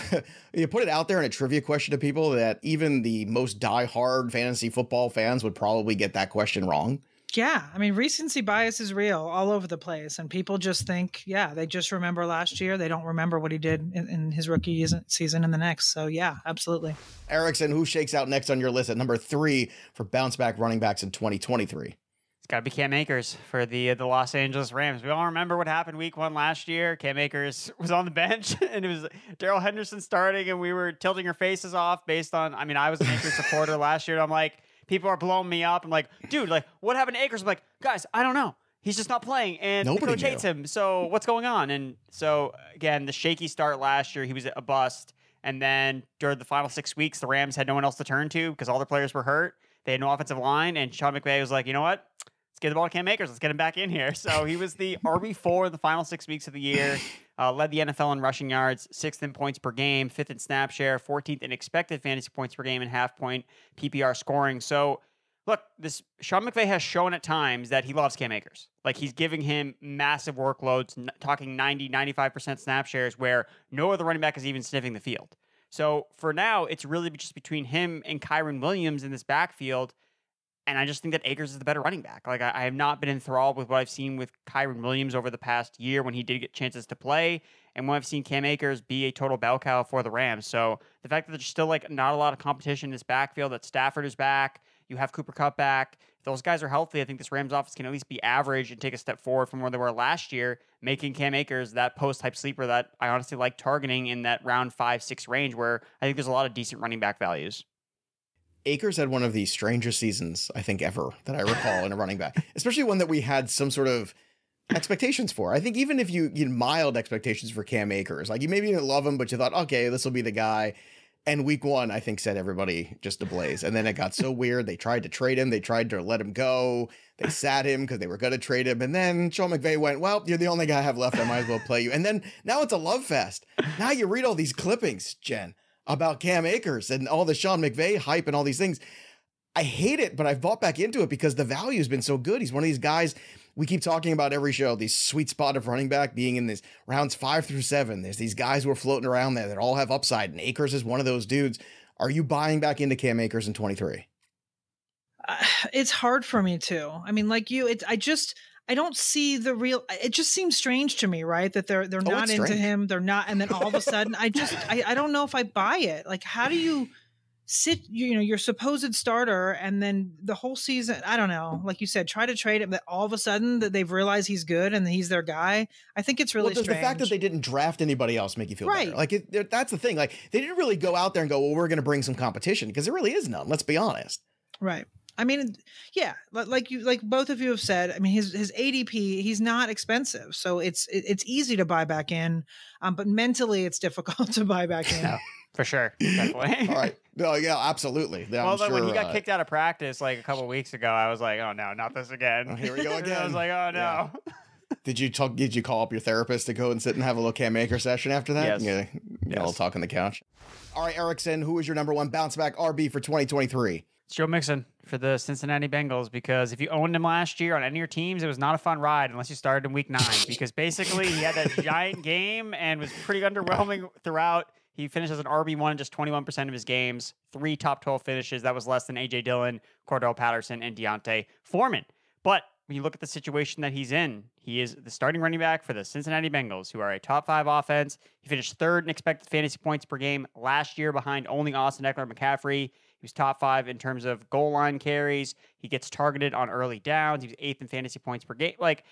you put it out there in a trivia question to people, that even the most diehard fantasy football fans would probably get that question wrong? Yeah, I mean, recency bias is real all over the place, and people just think, yeah, they just remember last year. They don't remember what he did in his rookie season in the next. So, yeah, absolutely. Erickson, who shakes out next on your list at number 3 for bounce back running backs in 2023? It's got to be Cam Akers for the Los Angeles Rams. We all remember what happened week 1 last year. Cam Akers was on the bench, and it was Darrell Henderson starting, and we were tilting our faces off based on, I mean, I was an Akers supporter last year, and I'm like, people are blowing me up. I'm like, dude, like, what happened to Akers? I'm like, guys, I don't know. He's just not playing, and the coach hates him. So what's going on? And so, again, the shaky start last year, he was a bust. And then during the final 6 weeks, the Rams had no one else to turn to because all their players were hurt. They had no offensive line, and Sean McVay was like, you know what? Let's get the ball to Cam Akers. Let's get him back in here. So he was the RB4 in the final 6 weeks of the year, led the NFL in rushing yards, 6th in points per game, 5th in snap share, 14th in expected fantasy points per game, and half-point PPR scoring. So, look, this Sean McVay has shown at times that he loves Cam Akers. Like, he's giving him massive workloads, talking 90, 95% snap shares where no other running back is even sniffing the field. So for now, it's really just between him and Kyren Williams in this backfield. And I just think that Akers is the better running back. Like, I have not been enthralled with what I've seen with Kyren Williams over the past year when he did get chances to play, and when I've seen Cam Akers be a total bell cow for the Rams. So the fact that there's still like not a lot of competition in this backfield, that Stafford is back, you have Cooper Kupp back. If those guys are healthy, I think this Rams offense can at least be average and take a step forward from where they were last year, making Cam Akers that post-type sleeper that I honestly like targeting in that round 5-6 range, where I think there's a lot of decent running back values. Akers had one of the strangest seasons, I think, ever that I recall in a running back, especially one that we had some sort of expectations for. I think even if you mild expectations for Cam Akers, like you maybe didn't love him, but you thought, okay, this will be the guy. And week 1, I think, set everybody just ablaze. And then it got so weird. They tried to trade him. They tried to let him go. They sat him because they were going to trade him. And then Sean McVay went, well, you're the only guy I have left. I might as well play you. And then now it's a love fest. Now you read all these clippings, Jen, about Cam Akers and all the Sean McVay hype and all these things. I hate it, but I've bought back into it because the value has been so good. He's one of these guys we keep talking about every show, these sweet spot of running back being in these rounds 5 through 7. There's these guys who are floating around there that all have upside, and Akers is one of those dudes. Are you buying back into Cam Akers in 23? It's hard for me too. I mean, like you, I don't see the real. It just seems strange to me, right? That they're not into him. They're not, and then all of a sudden, I don't know if I buy it. Like, how do you sit, your supposed starter, and then the whole season, I don't know, like you said, try to trade him, that all of a sudden that they've realized he's good and he's their guy. I think it's really does strange. the fact that they didn't draft anybody else make you feel Right. better? Like that's the thing. Like they didn't really go out there and go, well, we're going to bring some competition, because there really is none. Let's be honest. Right. I mean, yeah, like both of you have said, I mean, his ADP, he's not expensive. So it's easy to buy back in, but mentally it's difficult to buy back in. No, for sure. Definitely. All right. No, yeah, absolutely. Yeah, Well, I'm but sure, when he got kicked out of practice like a couple weeks ago, I was like, oh no, not this again. Oh, here we go again. I was like, oh no. Yeah. Did you call up your therapist to go and sit and have a little Cam Akers session after that? Yes. Yeah, all talk on the couch. All right, Erickson, who is your number one bounce back RB for 2023? It's Joe Mixon for the Cincinnati Bengals, because if you owned him last year on any of your teams, it was not a fun ride unless you started in week 9, because basically he had that giant game and was pretty underwhelming throughout. He finished as an RB1 in just 21% of his games, 3 top 12 finishes. That was less than A.J. Dillon, Cordell Patterson, and Deontay Foreman. But when you look at the situation that he's in, he is the starting running back for the Cincinnati Bengals, who are a top 5 offense. He finished 3rd in expected fantasy points per game last year behind only Austin Eckler McCaffrey. He was top 5 in terms of goal line carries. He gets targeted on early downs. He was 8th in fantasy points per game. Like,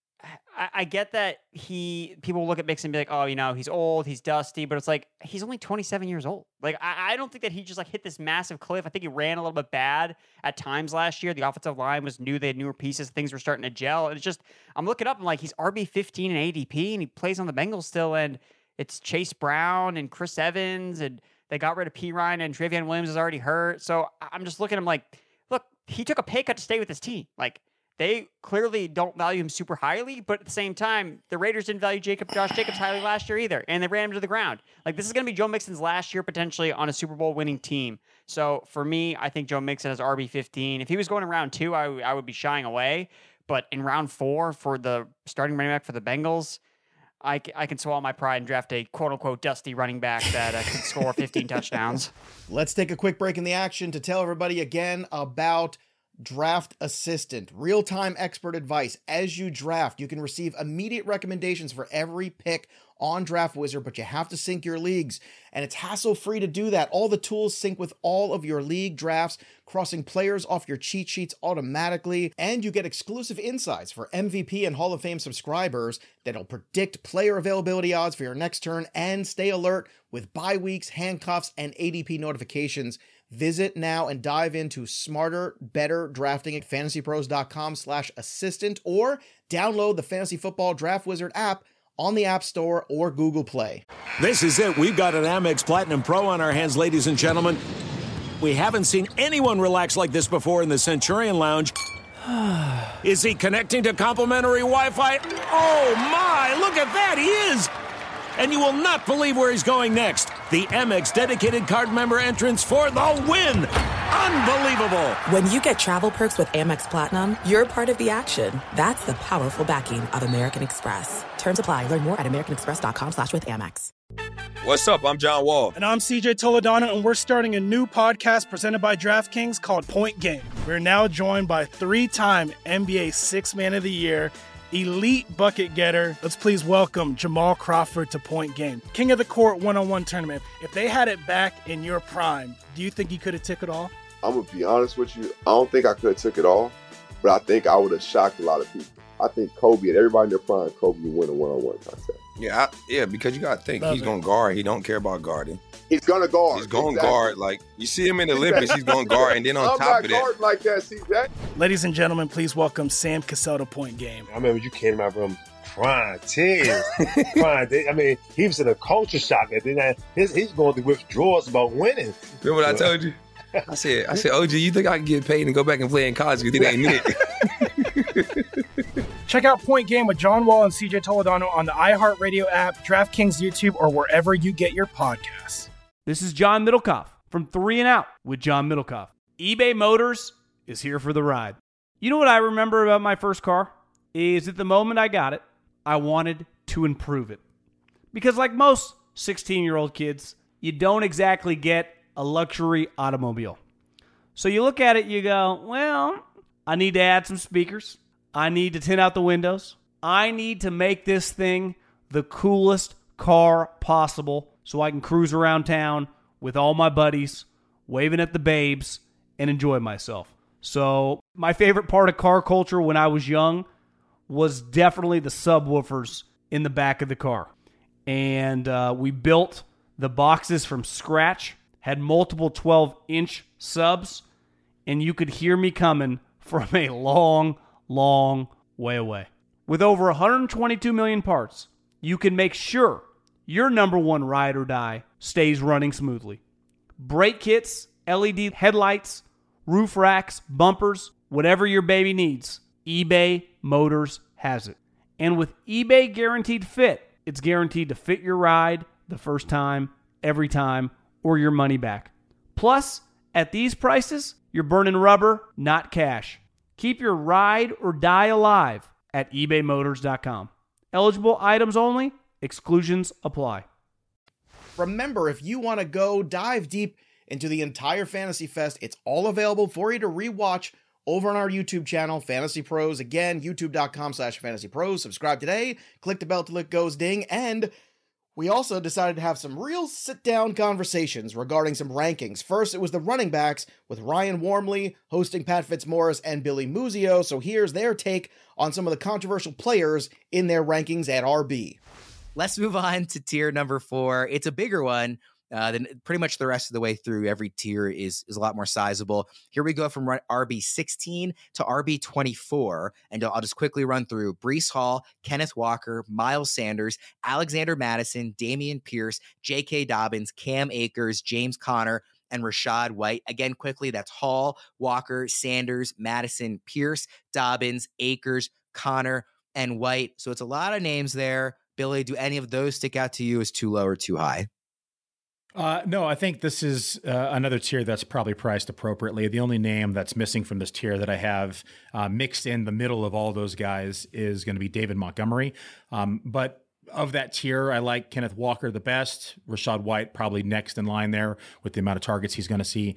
I get that people look at Mixon and be like, oh, he's old, he's dusty, but it's like, he's only 27 years old. Like, I don't think that he just hit this massive cliff. I think he ran a little bit bad at times last year. The offensive line was new. They had newer pieces. Things were starting to gel. And it's just, I'm looking up and he's RB15 in ADP, and he plays on the Bengals still. And it's Chase Brown and Chris Evans, and they got rid of P. Ryan, and Travion Williams is already hurt. So I'm just looking at him like, look, he took a pay cut to stay with his team. Like, they clearly don't value him super highly, but at the same time, the Raiders didn't value Josh Jacobs highly last year either, and they ran him to the ground. Like, this is going to be Joe Mixon's last year potentially on a Super Bowl winning team. So for me, I think Joe Mixon has RB15. If he was going in round 2, I would be shying away. But in round 4 for the starting running back for the Bengals, I can swallow my pride and draft a quote-unquote dusty running back that can score 15 touchdowns. Let's take a quick break in the action to tell everybody again about Draft Assistant, real-time expert advice. As you draft, you can receive immediate recommendations for every pick on Draft Wizard, but you have to sync your leagues, and it's hassle-free to do that. All the tools sync with all of your league drafts, crossing players off your cheat sheets automatically, and you get exclusive insights for MVP and Hall of Fame subscribers that'll predict player availability odds for your next turn and stay alert with bye weeks, handcuffs, and ADP notifications. Visit now and dive into smarter, better drafting at fantasypros.com/assistant, or download the Fantasy Football Draft Wizard app on the App Store or Google Play. This is it. We've got an Amex Platinum Pro on our hands, ladies and gentlemen. We haven't seen anyone relax like this before in the Centurion Lounge. Is he connecting to complimentary Wi-Fi? Oh, my. Look at that. He is. And you will not believe where he's going next. The Amex dedicated card member entrance for the win. Unbelievable. When you get travel perks with Amex Platinum, you're part of the action. That's the powerful backing of American Express. Terms apply. Learn more at americanexpress.com/withAmex. What's up? I'm John Wall. And I'm CJ Toledano, and we're starting a new podcast presented by DraftKings called Point Game. We're now joined by 3-time NBA Sixth Man of the Year, elite bucket getter. Let's please welcome Jamal Crawford to Point Game. King of the Court one-on-one tournament. If they had it back in your prime, do you think you could have took it all? I'm going to be honest with you. I don't think I could have took it all, but I think I would have shocked a lot of people. I think Kobe and everybody in their prime, Kobe would win a one-on-one contest. Yeah, because you got to think he's going to guard. He don't care about guarding. He's going to guard. He's going to guard. Like, you see him in the Olympics, he's going to guard. And then on top of that. Like that, see that? Ladies and gentlemen, please welcome Sam Cassell to Point Game. I remember you came out from prime 10. I mean, he was in a culture shock. And then he's going through withdrawals about winning. Remember what I told you? I said, OG, you think I can get paid and go back and play in college because it ain't it? Check out Point Game with John Wall and CJ Toledano on the iHeartRadio app, DraftKings YouTube, or wherever you get your podcasts. This is John Middlecoff from 3 and Out with John Middlecoff. eBay Motors is here for the ride. You know what I remember about my first car? Is at the moment I got it, I wanted to improve it. Because like most 16-year-old kids, you don't exactly get a luxury automobile. So you look at it, you go, well, I need to add some speakers. I need to tint out the windows. I need to make this thing the coolest car possible so I can cruise around town with all my buddies waving at the babes, and enjoy myself. So my favorite part of car culture when I was young was definitely the subwoofers in the back of the car. And we built the boxes from scratch, had multiple 12-inch subs, and you could hear me coming from a long, long way away. With over 122 million parts, you can make sure your number one ride or die stays running smoothly. Brake kits, LED headlights, roof racks, bumpers, whatever your baby needs, eBay Motors has it. And with eBay Guaranteed Fit, it's guaranteed to fit your ride the first time, every time, or your money back. Plus, at these prices, you're burning rubber, not cash. Keep your ride or die alive at ebaymotors.com. Eligible items only. Exclusions apply. Remember, if you want to go dive deep into the entire Fantasy Fest, it's all available for you to rewatch over on our YouTube channel, Fantasy Pros. Again, youtube.com/Fantasy Pros. Subscribe today. Click the bell till it goes ding. And we also decided to have some real sit-down conversations regarding some rankings. First, it was the running backs with Ryan Wormley hosting Pat Fitzmaurice and Billy Muzio. So here's their take on some of the controversial players in their rankings at RB. Let's move on to tier number 4. It's a bigger one than pretty much the rest of the way through. Every tier is a lot more sizable. Here we go from RB 16 to RB 24. And I'll just quickly run through Breece Hall, Kenneth Walker, Miles Sanders, Alexander Mattison, Dameon Pierce, J.K. Dobbins, Cam Akers, James Conner, and Rachaad White. Again, quickly, that's Hall, Walker, Sanders, Mattison, Pierce, Dobbins, Akers, Conner, and White. So it's a lot of names there. Billy, do any of those stick out to you as too low or too high? No, I think this is another tier that's probably priced appropriately. The only name that's missing from this tier that I have mixed in the middle of all those guys is going to be David Montgomery. But of that tier, I like Kenneth Walker the best. Rachaad White probably next in line there with the amount of targets he's going to see.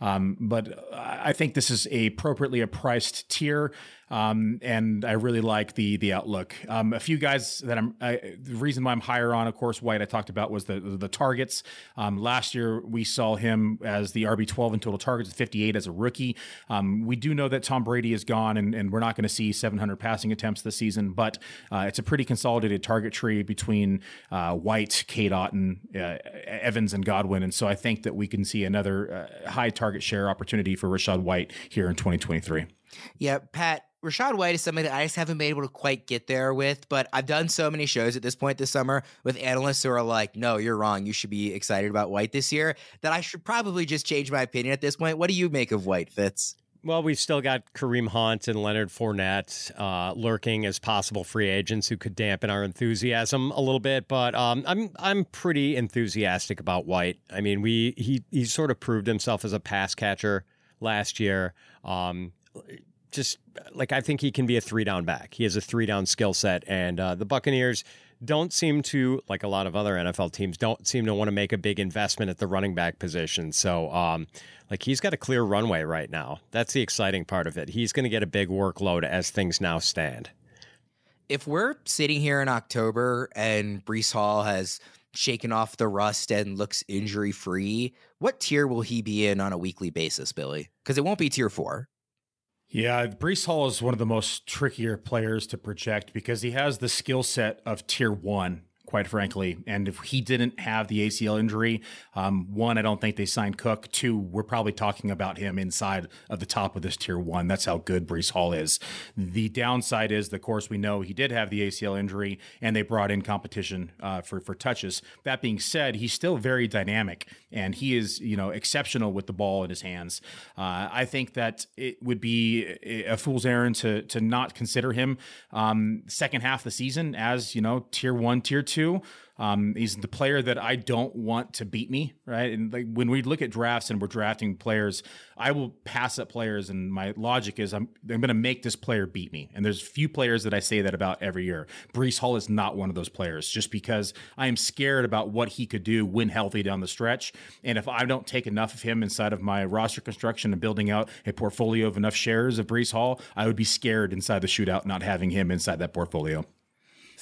But I think this is appropriately a priced tier. And I really like the outlook. A few guys that the reason why I'm higher on, of course, White I talked about was the targets. Last year we saw him as the RB12 in total targets, 58 as a rookie. We do know that Tom Brady is gone and we're not going to see 700 passing attempts this season, but it's a pretty consolidated target tree between White, Cade Otton, Evans, and Godwin. And so I think that we can see another high target share opportunity for Rachaad White here in 2023. Yeah, Pat, Rachaad White is something that I just haven't been able to quite get there with, but I've done so many shows at this point this summer with analysts who are like, no, you're wrong. You should be excited about White this year, that I should probably just change my opinion at this point. What do you make of White, Fitz? Well, we've still got Kareem Hunt and Leonard Fournette lurking as possible free agents who could dampen our enthusiasm a little bit, but I'm pretty enthusiastic about White. I mean, he sort of proved himself as a pass catcher last year. Just like, I think he can be a 3-down back. He has a 3-down skill set, and the Buccaneers don't seem to, like a lot of other NFL teams, don't seem to want to make a big investment at the running back position. So, like, he's got a clear runway right now. That's the exciting part of it. He's going to get a big workload as things now stand. If we're sitting here in October and Breece Hall has shaken off the rust and looks injury-free, what tier will he be in on a weekly basis, Billy? Because it won't be tier 4. Yeah, Breece Hall is one of the most trickier players to project because he has the skill set of tier 1, quite frankly. And if he didn't have the ACL injury, 1, I don't think they signed Cook. 2, we're probably talking about him inside of the top of this tier 1. That's how good Breece Hall is. The downside is, of course, we know he did have the ACL injury and they brought in competition for touches. That being said, he's still very dynamic and he is, exceptional with the ball in his hands. I think that it would be a fool's errand to not consider him second half of the season as, tier 1, tier 2. He's the player that I don't want to beat me, right? And like when we look at drafts and we're drafting players, I will pass up players, and my logic is I'm going to make this player beat me. And there's few players that I say that about every year. Breece Hall is not one of those players, just because I am scared about what he could do when healthy down the stretch. And if I don't take enough of him inside of my roster construction and building out a portfolio of enough shares of Breece Hall, I would be scared inside the shootout not having him inside that portfolio.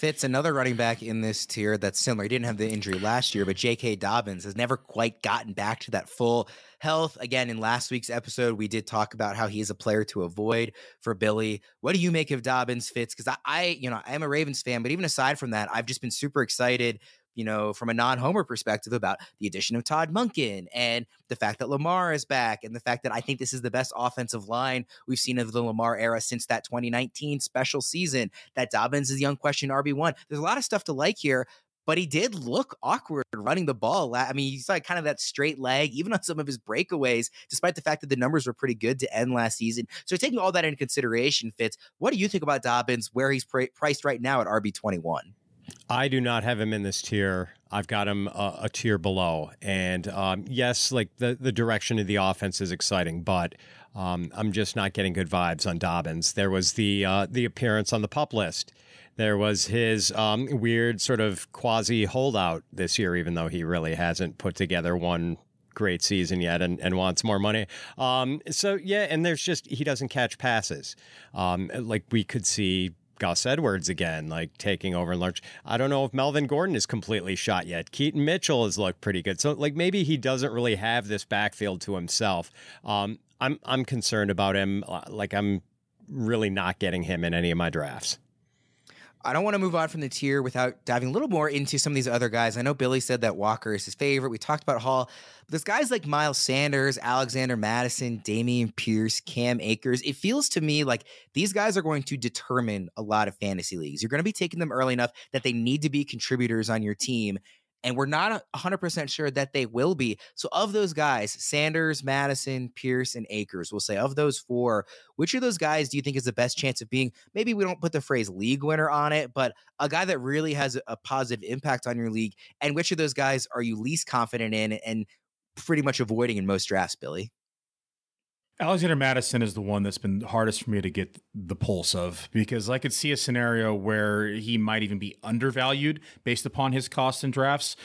Fitz, another running back in this tier that's similar. He didn't have the injury last year, but J.K. Dobbins has never quite gotten back to that full health. Again, in last week's episode, we did talk about how he is a player to avoid for Billy. What do you make of Dobbins, Fitz? Because I am a Ravens fan, but even aside from that, I've just been super excited, from a non-homer perspective about the addition of Todd Monken and the fact that Lamar is back and the fact that I think this is the best offensive line we've seen of the Lamar era since that 2019 special season, that Dobbins is the unquestioned RB1. There's a lot of stuff to like here, but he did look awkward running the ball. I mean, he's like kind of that straight leg, even on some of his breakaways, despite the fact that the numbers were pretty good to end last season. So taking all that into consideration, Fitz, what do you think about Dobbins, where he's priced right now at RB21? I do not have him in this tier. I've got him a tier below. And yes, like the direction of the offense is exciting, but I'm just not getting good vibes on Dobbins. There was the appearance on the PUP list. There was his weird sort of quasi holdout this year, even though he really hasn't put together one great season yet and wants more money. So yeah, and there's just, he doesn't catch passes. Like we could see Gus Edwards again, like taking over in large. I don't know if Melvin Gordon is completely shot yet. Keaton Mitchell has looked pretty good. So like maybe he doesn't really have this backfield to himself. I'm concerned about him. Like I'm really not getting him in any of my drafts. I don't want to move on from the tier without diving a little more into some of these other guys. I know Billy said that Walker is his favorite. We talked about Hall. But there's guys like Miles Sanders, Alexander Madison, Dameon Pierce, Cam Akers. It feels to me like these guys are going to determine a lot of fantasy leagues. You're going to be taking them early enough that they need to be contributors on your team. And we're not 100% sure that they will be. So of those guys, Sanders, Madison, Pierce, and Akers, we'll say of those four, which of those guys do you think is the best chance of being, maybe we don't put the phrase league winner on it, but a guy that really has a positive impact on your league? And which of those guys are you least confident in and pretty much avoiding in most drafts, Billy? Alexander Madison is the one that's been hardest for me to get the pulse of, because I could see a scenario where he might even be undervalued based upon his costs in drafts.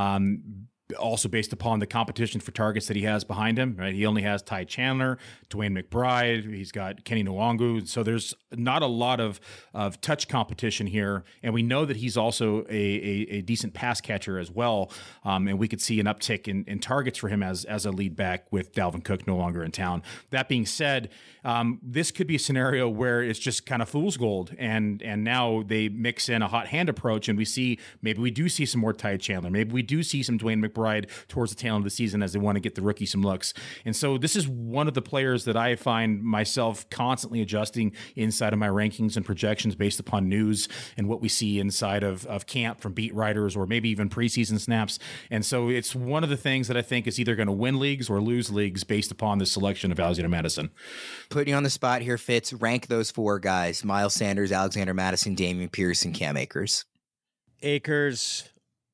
Also based upon the competition for targets that he has behind him, right? He only has Ty Chandler, Dwayne McBride, he's got Kenny Nwangu. So there's not a lot of touch competition here. And we know that he's also a decent pass catcher as well. And we could see an uptick in targets for him as a lead back with Dalvin Cook no longer in town. That being said, this could be a scenario where it's just kind of fool's gold. And now they mix in a hot hand approach, and maybe we do see some more Ty Chandler. Maybe we do see some Dwayne McBride towards the tail end of the season as they want to get the rookie some looks. And so this is one of the players that I find myself constantly adjusting inside of my rankings and projections based upon news and what we see inside of camp from beat writers or maybe even preseason snaps. And so it's one of the things that I think is either going to win leagues or lose leagues based upon the selection of Alexander Madison. Putting you on the spot here, Fitz, rank those four guys: Miles Sanders, Alexander Madison, Dameon Pierce, and Cam Akers. Akers,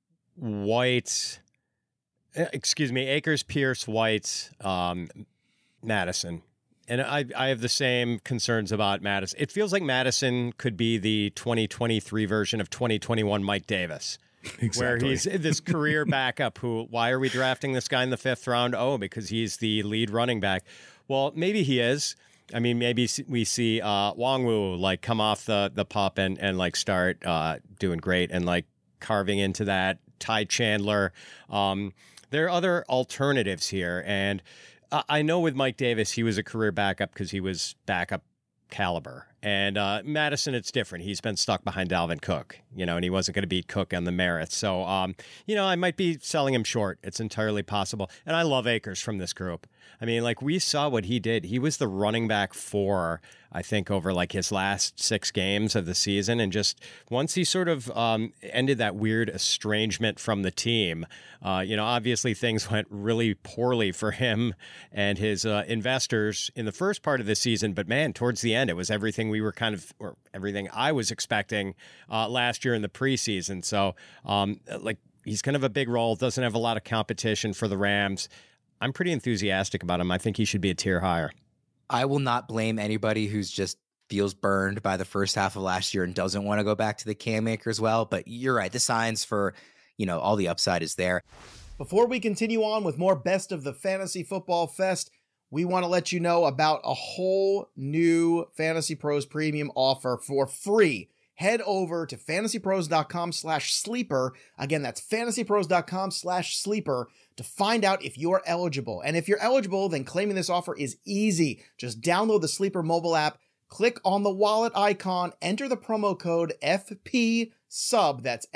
Akers, Pierce, White, Madison. And I have the same concerns about Madison. It feels like Madison could be the 2023 version of 2021 Mike Davis. Exactly. Where he's this career backup why are we drafting this guy in the 5th round? Oh, because he's the lead running back. Well, maybe he is. I mean, maybe we see Wangwu like come off the pup and like start doing great and like carving into that. Ty Chandler. There are other alternatives here. And I know with Mike Davis, he was a career backup because he was backup caliber. And Madison, it's different. He's been stuck behind Dalvin Cook, and he wasn't going to beat Cook on the merits. So, I might be selling him short. It's entirely possible. And I love Akers from this group. I mean, like we saw what he did. He was the running back 4, I think, over like his last 6 games of the season. And just once he sort of ended that weird estrangement from the team, obviously things went really poorly for him and his investors in the first part of the season. But man, towards the end, it was everything we were or everything I was expecting last year in the preseason. So he's kind of a big role, doesn't have a lot of competition for the Rams. I'm pretty enthusiastic about him. I think he should be a tier higher. I will not blame anybody who's just feels burned by the first half of last year and doesn't want to go back to the Cam Akers well. But you're right. The signs for, all the upside is there. Before we continue on with more Best of the Fantasy Football Fest, we want to let you know about a whole new Fantasy Pros Premium offer for free head over to fantasypros.com/sleeper. Again, that's fantasypros.com/sleeper to find out if you're eligible. And if you're eligible, then claiming this offer is easy. Just download the Sleeper mobile app, click on the wallet icon, enter the promo code FPSUB, that's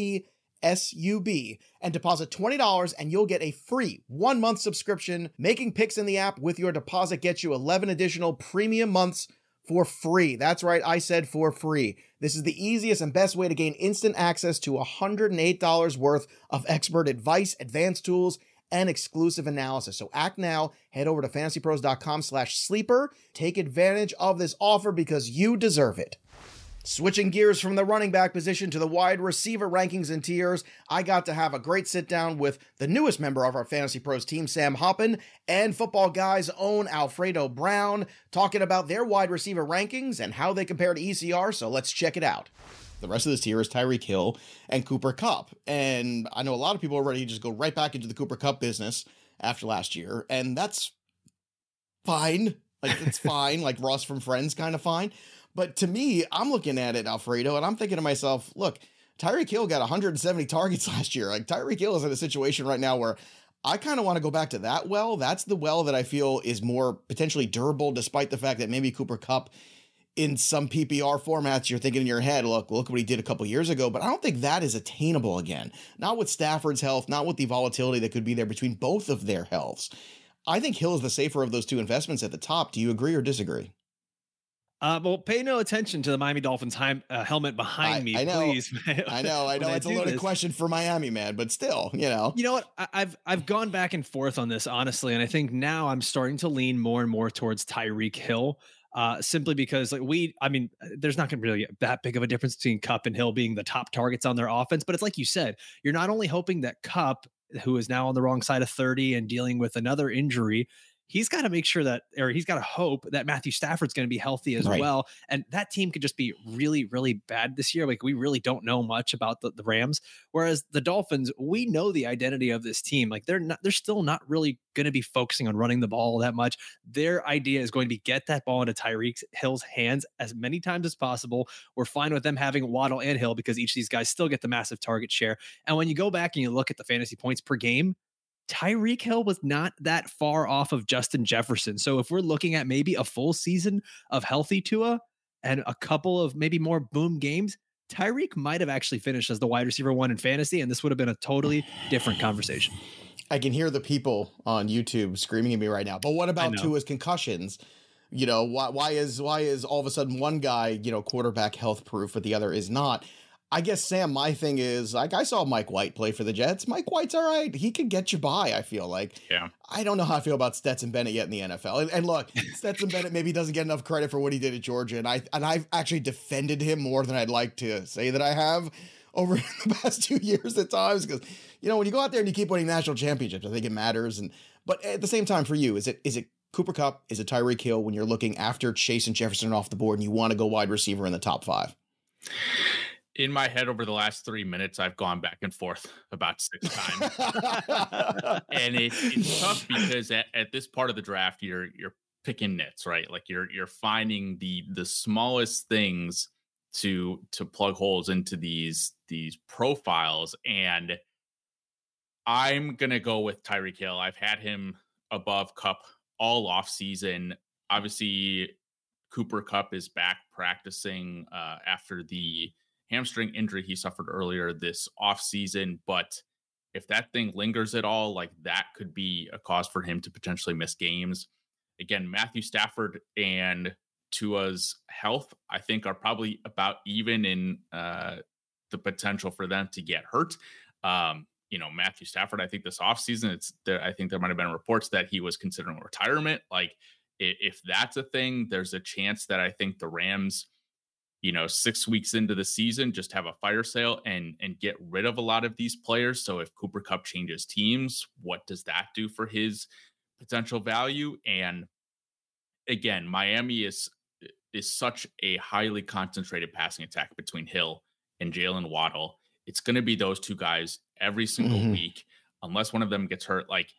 FPSUB, and deposit $20 and you'll get a free 1-month subscription. Making picks in the app with your deposit gets you 11 additional premium months for free. That's right, I said for free. This is the easiest and best way to gain instant access to $108 worth of expert advice, advanced tools, and exclusive analysis. So act now. Head over to fantasypros.com/sleeper. Take advantage of this offer because you deserve it. Switching gears from the running back position to the wide receiver rankings and tiers, I got to have a great sit down with the newest member of our Fantasy Pros team, Sam Hoppen, and Football Guy's own Alfredo Brown, talking about their wide receiver rankings and how they compare to ECR, so let's check it out. The rest of this tier is Tyreek Hill and Cooper Kupp, and I know a lot of people are ready to just go right back into the Cooper Kupp business after last year, and that's fine. Like, it's fine, like Ross from Friends kind of fine. But to me, I'm looking at it, Alfredo, and I'm thinking to myself, look, Tyreek Hill got 170 targets last year. Like, Tyreek Hill is in a situation right now where I kind of want to go back to that well. That's the well that I feel is more potentially durable, despite the fact that maybe Cooper Kupp in some PPR formats, you're thinking in your head, look what he did a couple years ago. But I don't think that is attainable again. Not with Stafford's health, not with the volatility that could be there between both of their healths. I think Hill is the safer of those two investments at the top. Do you agree or disagree? Well, pay no attention to the Miami Dolphins helmet behind me, I know, please. I know. It's a loaded question for Miami, man, but still, You know what? I've gone back and forth on this, honestly, and I think now I'm starting to lean more and more towards Tyreek Hill, simply because there's not going to be really that big of a difference between Kupp and Hill being the top targets on their offense, but it's like you said, you're not only hoping that Kupp, who is now on the wrong side of 30 and dealing with another injury, he's got to make sure he's got to hope that Matthew Stafford's going to be healthy as well. And that team could just be really, really bad this year. Like, we really don't know much about the Rams. Whereas the Dolphins, we know the identity of this team. Like, they're still not really going to be focusing on running the ball that much. Their idea is going to be get that ball into Tyreek Hill's hands as many times as possible. We're fine with them having Waddle and Hill because each of these guys still get the massive target share. And when you go back and you look at the fantasy points per game, Tyreek Hill was not that far off of Justin Jefferson. So if we're looking at maybe a full season of healthy Tua and a couple of maybe more boom games, Tyreek might have actually finished as the wide receiver 1 in fantasy, and this would have been a totally different conversation. I can hear the people on YouTube screaming at me right now. But what about Tua's concussions? Why is all of a sudden one guy, quarterback health proof, but the other is not? I guess, Sam, my thing is, like, I saw Mike White play for the Jets. Mike White's all right. He could get you by, I feel like. Yeah. I don't know how I feel about Stetson Bennett yet in the NFL. And look, Stetson Bennett maybe doesn't get enough credit for what he did at Georgia. And I've actually defended him more than I'd like to say that I have over the past 2 years at times. Because, when you go out there and you keep winning national championships, I think it matters. But at the same time, for you, is it Cooper Kupp? Is it Tyreek Hill when you're looking after Chase and Jefferson off the board and you want to go wide receiver in the top 5? In my head, over the last 3 minutes, I've gone back and forth about 6 times. And it's tough because at this part of the draft, you're picking nits, right? Like you're finding the smallest things to plug holes into these profiles. And I'm gonna go with Tyreek Hill. I've had him above Kupp all off season. Obviously, Cooper Kupp is back practicing after the hamstring injury he suffered earlier this offseason. But if that thing lingers at all, like, that could be a cause for him to potentially miss games. Again, Matthew Stafford and Tua's health, I think, are probably about even in the potential for them to get hurt. Matthew Stafford, I think this offseason, I think there might have been reports that he was considering retirement. Like, if that's a thing, there's a chance that I think the Rams, 6 weeks into the season, just have a fire sale and get rid of a lot of these players. So if Cooper Kupp changes teams, what does that do for his potential value? And again, Miami is such a highly concentrated passing attack between Hill and Jalen Waddle. It's going to be those two guys every single week, unless one of them gets hurt. Like,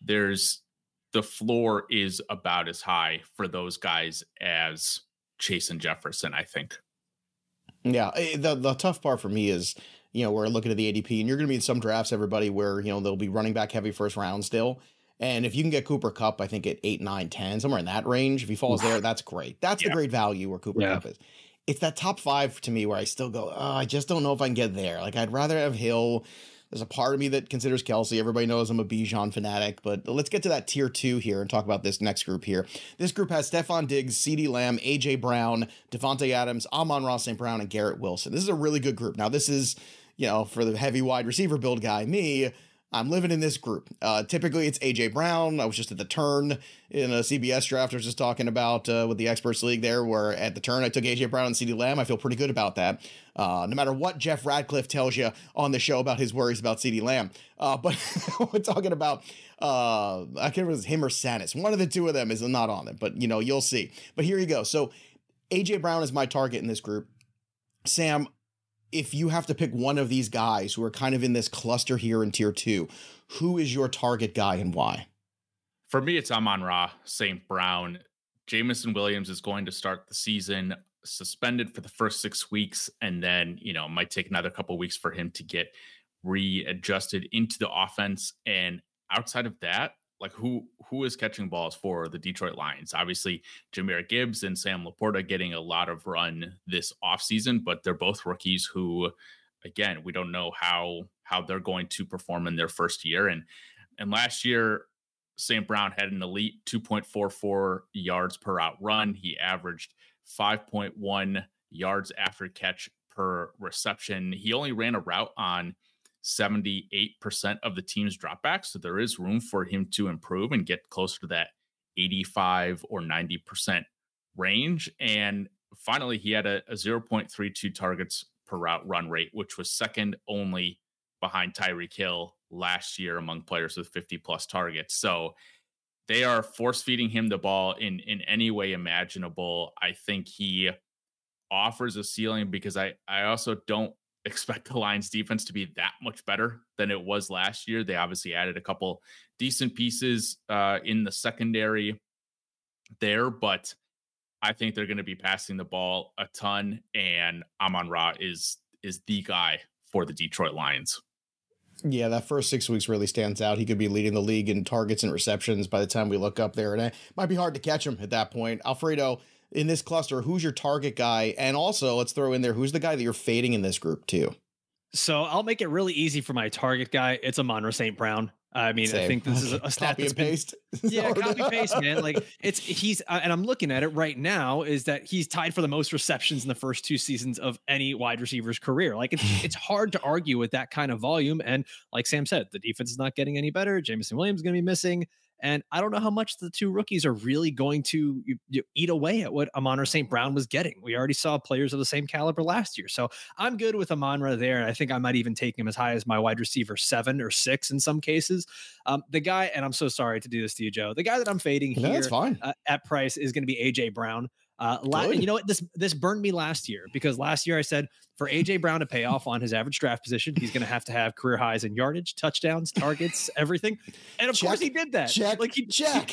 the floor is about as high for those guys as Chase and Jefferson, I think. Yeah, the tough part for me is, we're looking at the ADP, and you're going to be in some drafts, everybody, where, they'll be running back heavy first round still. And if you can get Cooper Kupp, I think at 8, 9, 10, somewhere in that range, if he falls there, that's great. That's the great value where Cooper Kupp is. It's that top 5 to me where I still go, I just don't know if I can get there. Like, I'd rather have Hill. There's a part of me that considers Kelsey. Everybody knows I'm a Bijan fanatic, but let's get to that tier 2 here and talk about this next group here. This group has Stephon Diggs, CeeDee Lamb, AJ Brown, Devontae Adams, Amon-Ra St. Brown, and Garrett Wilson. This is a really good group. Now, this is, for the heavy wide receiver build guy, me, I'm living in this group. Typically, it's AJ Brown. I was just at the turn in a CBS draft. I was just talking about with the Experts League there, where at the turn I took AJ Brown and CeeDee Lamb. I feel pretty good about that. No matter what Jeff Radcliffe tells you on the show about his worries about CeeDee Lamb. But we're talking about, I can't remember if it was him or Sanis. One of the two of them is not on it, but you'll see. But here you go. So AJ Brown is my target in this group. Sam, if you have to pick one of these guys who are kind of in this cluster here in tier 2, who is your target guy and why? For me, it's Amon-Ra St. Brown. Jameson Williams is going to start the season suspended for the first 6 weeks, and then, it might take another couple of weeks for him to get readjusted into the offense. And outside of that, like who is catching balls for the Detroit Lions? Obviously, Jahmyr Gibbs and Sam Laporta getting a lot of run this offseason, but they're both rookies who, again, we don't know how they're going to perform in their first year. And last year, St. Brown had an elite 2.44 yards per route run. He averaged 5.1 yards after catch per reception. He only ran a route on 78% of the team's dropbacks. So there is room for him to improve and get closer to that 85 or 90% range. And finally, he had a 0.32 targets per route run rate, which was second only behind Tyreek Hill last year among players with 50 plus targets. So they are force feeding him the ball in any way imaginable. I think he offers a ceiling because I also don't expect the Lions defense to be that much better than it was last year. They obviously added a couple decent pieces in the secondary there, but I think they're going to be passing the ball a ton, and Amon-Ra is the guy for the Detroit Lions. Yeah, that first 6 weeks really stands out. He could be leading the league in targets and receptions by the time we look up there, and it might be hard to catch him at that point. Alfredo, in this cluster, who's your target guy? And also, let's throw in there, who's the guy that you're fading in this group too? So I'll make it really easy for my target guy. It's Amon-Ra St. Brown. I mean, Same. I think this is a stat Copy that's and paste. Yeah, copy paste, man. Like he's and I'm looking at it right now, is that he's tied for the most receptions in the first 2 seasons of any wide receiver's career. Like it's hard to argue with that kind of volume. And like Sam said, the defense is not getting any better. Jameson Williams is going to be missing. And I don't know how much the two rookies are really going to eat away at what Amon-Ra St. Brown was getting. We already saw players of the same caliber last year. So I'm good with Amon-Ra there. And I think I might even take him as high as my wide receiver 7 or 6 in some cases. The guy, and I'm so sorry to do this to you, Joe, the guy that I'm fading here that's fine. At price is going to be AJ Brown. You know what? This burned me last year, because last year I said for AJ Brown to pay off on his average draft position, he's going to have career highs in yardage, touchdowns, targets, everything. And of course he did that. He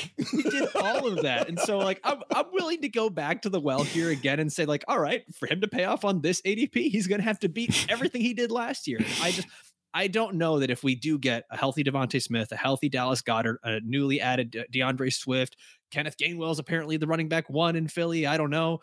did all of that. And so like, I'm willing to go back to the well here again and say like, all right, for him to pay off on this ADP, he's going to have to beat everything he did last year. I don't know that if we do get a healthy Devontae Smith, a healthy Dallas Goedert, a newly added DeAndre Swift, Kenneth Gainwell is apparently the running back 1 in Philly. I don't know.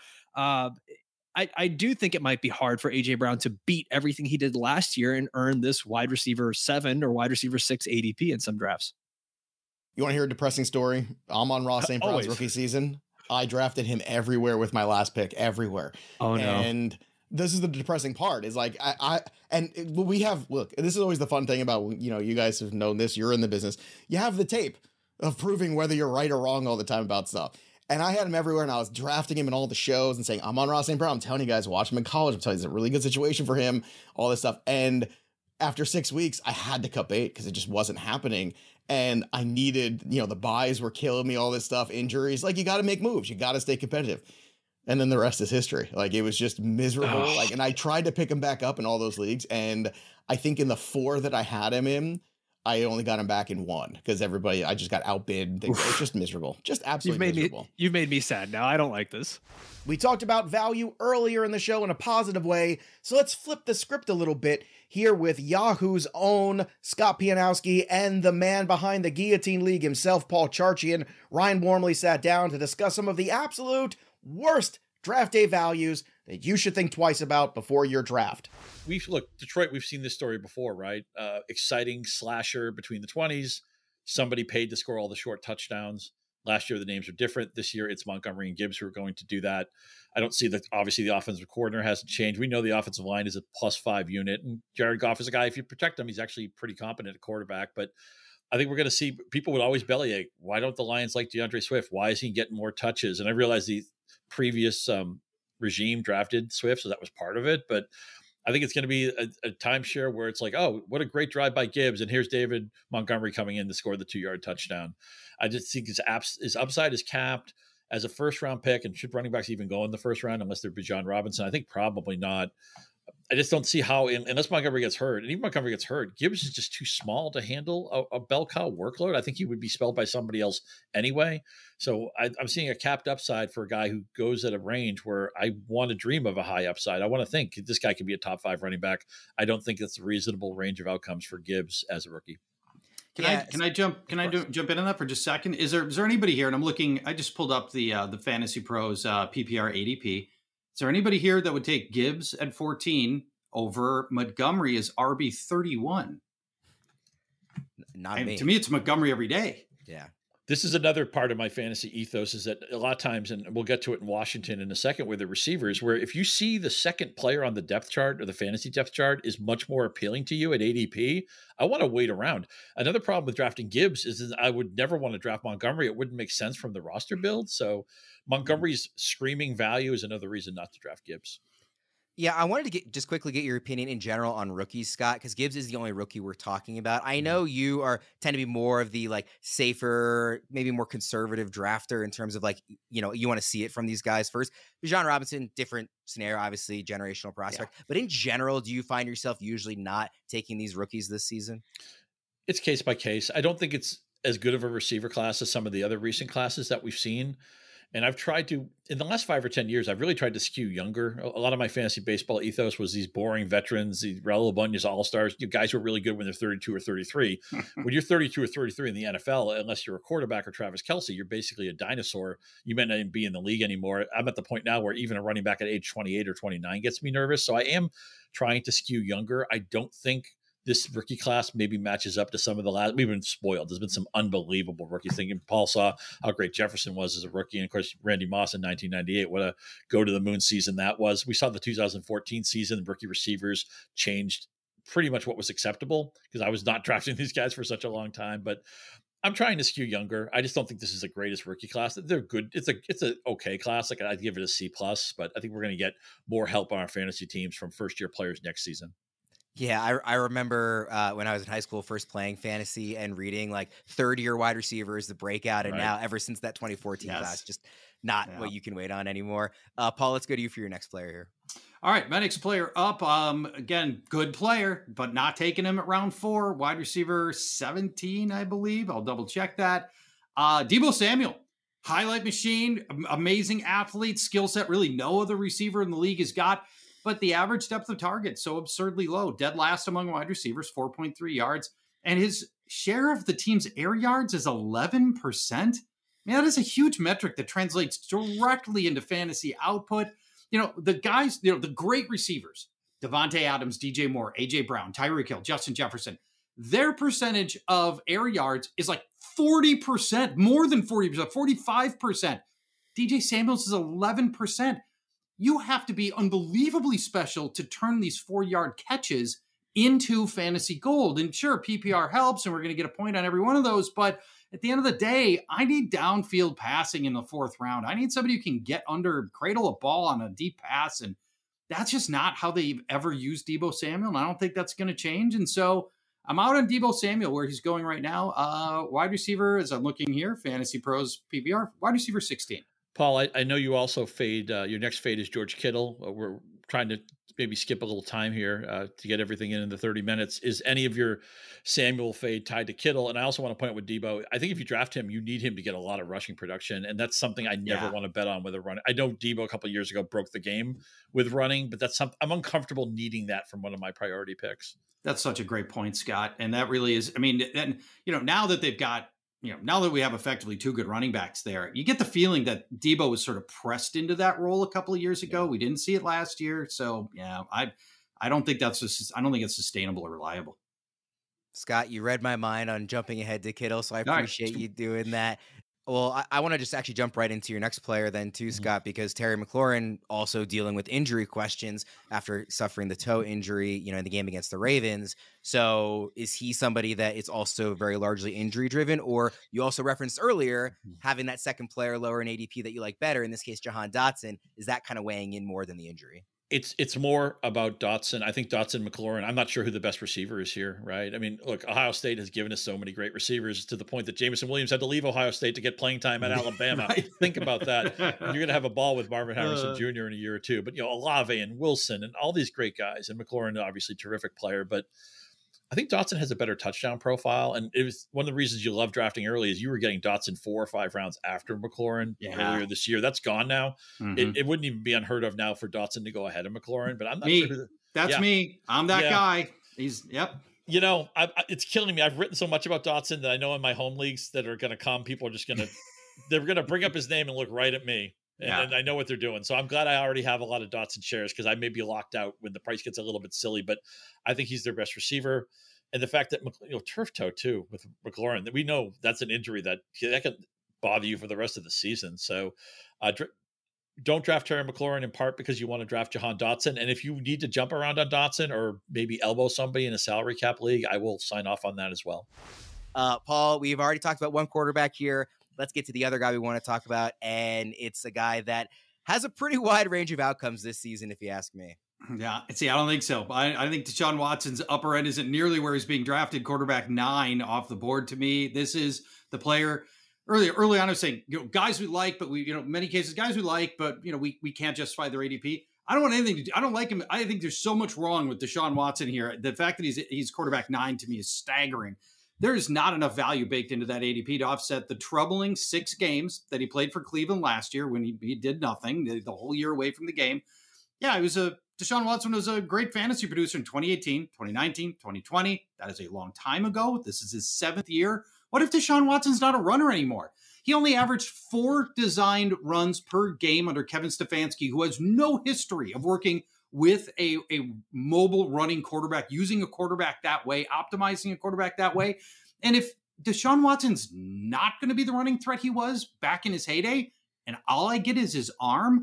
I do think it might be hard for AJ Brown to beat everything he did last year and earn this wide receiver 7 or wide receiver 6 ADP in some drafts. You want to hear a depressing story? Amon-Ra St. Brown's rookie season. I drafted him everywhere with my last pick, everywhere. Oh no. And this is the depressing part, is like we have, look, this is always the fun thing about, you guys have known this, you're in the business. You have the tape of proving whether you're right or wrong all the time about stuff. And I had him everywhere, and I was drafting him in all the shows and saying, Amon-Ra St. Brown, I'm telling you guys, watch him in college. I'm telling you, it's a really good situation for him, all this stuff. And after 6 weeks, I had to cut bait because it just wasn't happening. And I needed, the buys were killing me, all this stuff, injuries. Like, you got to make moves. You got to stay competitive. And then the rest is history. Like, it was just miserable. And I tried to pick him back up in all those leagues. And I think in the 4 that I had him in, I only got him back in one because I just got outbid. It's just miserable. Just absolutely miserable. You've made me sad now. I don't like this. We talked about value earlier in the show in a positive way, so let's flip the script a little bit here with Yahoo's own Scott Pianowski and the man behind the Guillotine League himself, Paul Charchian. Ryan Wormley sat down to discuss some of the absolute worst draft day values that you should think twice about before your draft. Detroit, we've seen this story before, right? Exciting slasher between the 20s. Somebody paid to score all the short touchdowns. Last year, the names are different. This year, it's Montgomery and Gibbs who are going to do that. I don't see that. Obviously, the offensive coordinator hasn't changed. We know the offensive line is a +5 unit. And Jared Goff is a guy, if you protect him, he's actually pretty competent at quarterback. But I think we're going to see people would always bellyache. Why don't the Lions like DeAndre Swift? Why is he getting more touches? And I realize the previous regime drafted Swift, so that was part of it. But I think it's going to be a timeshare where it's like, oh, what a great drive by Gibbs. And here's David Montgomery coming in to score the 2-yard touchdown. I just think his upside is capped as a first-round pick. And should running backs even go in the first round unless they're Bijan Robinson? I think probably not. I just don't see how, unless Montgomery gets hurt, and even Montgomery gets hurt, Gibbs is just too small to handle a bell cow workload. I think he would be spelled by somebody else anyway. So I'm seeing a capped upside for a guy who goes at a range where I want to dream of a high upside. I want to think this guy could be a top 5 running back. I don't think that's a reasonable range of outcomes for Gibbs as a rookie. Can I jump in on that for just a second? Is there anybody here? And I'm looking. I just pulled up the Fantasy Pros PPR ADP. Is there anybody here that would take Gibbs at 14 over Montgomery as RB 31? Not me. To me, it's Montgomery every day. Yeah. This is another part of my fantasy ethos is that a lot of times, and we'll get to it in Washington in a second with the receivers, where if you see the second player on the depth chart or the fantasy depth chart is much more appealing to you at ADP, I want to wait around. Another problem with drafting Gibbs is that I would never want to draft Montgomery. It wouldn't make sense from the roster build. So Montgomery's screaming value is another reason not to draft Gibbs. Yeah, I wanted to just quickly get your opinion in general on rookies, Scott, because Gibbs is the only rookie we're talking about. I know you tend to be more of the safer, maybe more conservative drafter in terms of you want to see it from these guys first. Bijan Robinson, different scenario, obviously generational prospect. Yeah. But in general, do you find yourself usually not taking these rookies this season? It's case by case. I don't think it's as good of a receiver class as some of the other recent classes that we've seen. And I've tried to, in the last 5 or 10 years, I've really tried to skew younger. A lot of my fantasy baseball ethos was these boring veterans, these Raul Bunya's all-stars, guys who are really good when they're 32 or 33. When you're 32 or 33 in the NFL, unless you're a quarterback or Travis Kelce, you're basically a dinosaur. You may not even be in the league anymore. I'm at the point now where even a running back at age 28 or 29 gets me nervous. So I am trying to skew younger. I don't think this rookie class maybe matches up to some of the last. We've been spoiled. There's been some unbelievable rookies. Thinking Paul saw how great Jefferson was as a rookie, and of course Randy Moss in 1998. What a go to the moon season that was. We saw the 2014 season. Rookie receivers changed pretty much what was acceptable because I was not drafting these guys for such a long time. But I'm trying to skew younger. I just don't think this is the greatest rookie class. They're good. It's a okay class. I'd give it a C+, but I think we're going to get more help on our fantasy teams from first year players next season. Yeah, I remember when I was in high school first playing fantasy and reading third-year wide receivers, the breakout, and now ever since that 2014 class, just not what you can wait on anymore. Paul, let's go to you for your next player here. All right, my next player up. Again, good player, but not taking him at round 4. Wide receiver 17, I believe. I'll double check that. Deebo Samuel, highlight machine, amazing athlete, skill set. Really, no other receiver in the league has got. But the average depth of target, so absurdly low. Dead last among wide receivers, 4.3 yards. And his share of the team's air yards is 11%. Man, that is a huge metric that translates directly into fantasy output. The guys, the great receivers, Devontae Adams, DJ Moore, AJ Brown, Tyreek Hill, Justin Jefferson, their percentage of air yards is 40%, more than 40%, 45%. DJ Samuels is 11%. You have to be unbelievably special to turn these 4-yard catches into fantasy gold. And sure, PPR helps, and we're going to get a point on every one of those. But at the end of the day, I need downfield passing in the 4th round. I need somebody who can get under, cradle a ball on a deep pass. And that's just not how they've ever used Deebo Samuel. And I don't think that's going to change. And so I'm out on Deebo Samuel where he's going right now. Wide receiver, as I'm looking here, Fantasy Pros PPR, wide receiver 16. Paul, I know you also fade. Your next fade is George Kittle. We're trying to maybe skip a little time here to get everything in the 30 minutes. Is any of your Samuel fade tied to Kittle? And I also want to point out with Debo, I think if you draft him, you need him to get a lot of rushing production. And that's something I never want to bet on with a run. I know Debo a couple of years ago broke the game with running, but that's something I'm uncomfortable needing that from one of my priority picks. That's such a great point, Scott. And that really is, I mean, and now that they've got, now that we have effectively two good running backs there, you get the feeling that Debo was sort of pressed into that role a couple of years ago. We didn't see it last year. So yeah, I don't think I don't think it's sustainable or reliable. Scott, you read my mind on jumping ahead to Kittle, so I appreciate you doing that. Well, I want to just actually jump right into your next player then too, Scott, because Terry McLaurin also dealing with injury questions after suffering the toe injury, in the game against the Ravens. So is he somebody that is also very largely injury driven? Or you also referenced earlier having that second player lower in ADP that you like better, in this case, Jahan Dotson, is that kind of weighing in more than the injury? It's more about Dotson. I think Dotson, McLaurin, I'm not sure who the best receiver is here, right? I mean, look, Ohio State has given us so many great receivers to the point that Jameson Williams had to leave Ohio State to get playing time at Alabama. Think about that. You're going to have a ball with Marvin Harrison Jr. in a year or two. But, Olave and Wilson and all these great guys. And McLaurin, obviously, terrific player. But I think Dotson has a better touchdown profile. And it was one of the reasons you love drafting early is you were getting Dotson 4 or 5 rounds after McLaurin earlier this year. That's gone now. It wouldn't even be unheard of now for Dotson to go ahead of McLaurin, but I'm not sure. That's me. I'm that guy. He's, it's killing me. I've written so much about Dotson that I know in my home leagues that are going to come, people are just going to, they're going to bring up his name and look right at me. And I know what they're doing. So I'm glad I already have a lot of Dotson shares because I may be locked out when the price gets a little bit silly, but I think he's their best receiver. And the fact that, turf toe too with McLaurin, that we know that's an injury that can bother you for the rest of the season. So don't draft Terry McLaurin in part because you want to draft Jahan Dotson. And if you need to jump around on Dotson or maybe elbow somebody in a salary cap league, I will sign off on that as well. Paul, we've already talked about one quarterback here. Let's get to the other guy we want to talk about. And it's a guy that has a pretty wide range of outcomes this season, if you ask me. Yeah, see, I don't think so. I think Deshaun Watson's upper end isn't nearly where he's being drafted. Quarterback 9 off the board to me. This is the player. Early on, I was saying, guys we like, but we, many cases, guys we like, but we can't justify their ADP. I don't want anything to do. I don't like him. I think there's so much wrong with Deshaun Watson here. The fact that he's quarterback 9 to me is staggering. There is not enough value baked into that ADP to offset the troubling 6 games that he played for Cleveland last year when he did nothing the whole year away from the game. Yeah, Deshaun Watson was a great fantasy producer in 2018, 2019, 2020. That is a long time ago. This is his 7th year. What if Deshaun Watson's not a runner anymore? He only averaged 4 designed runs per game under Kevin Stefanski, who has no history of working with a mobile running quarterback, using a quarterback that way, optimizing a quarterback that way. And if Deshaun Watson's not going to be the running threat he was back in his heyday, and all I get is his arm,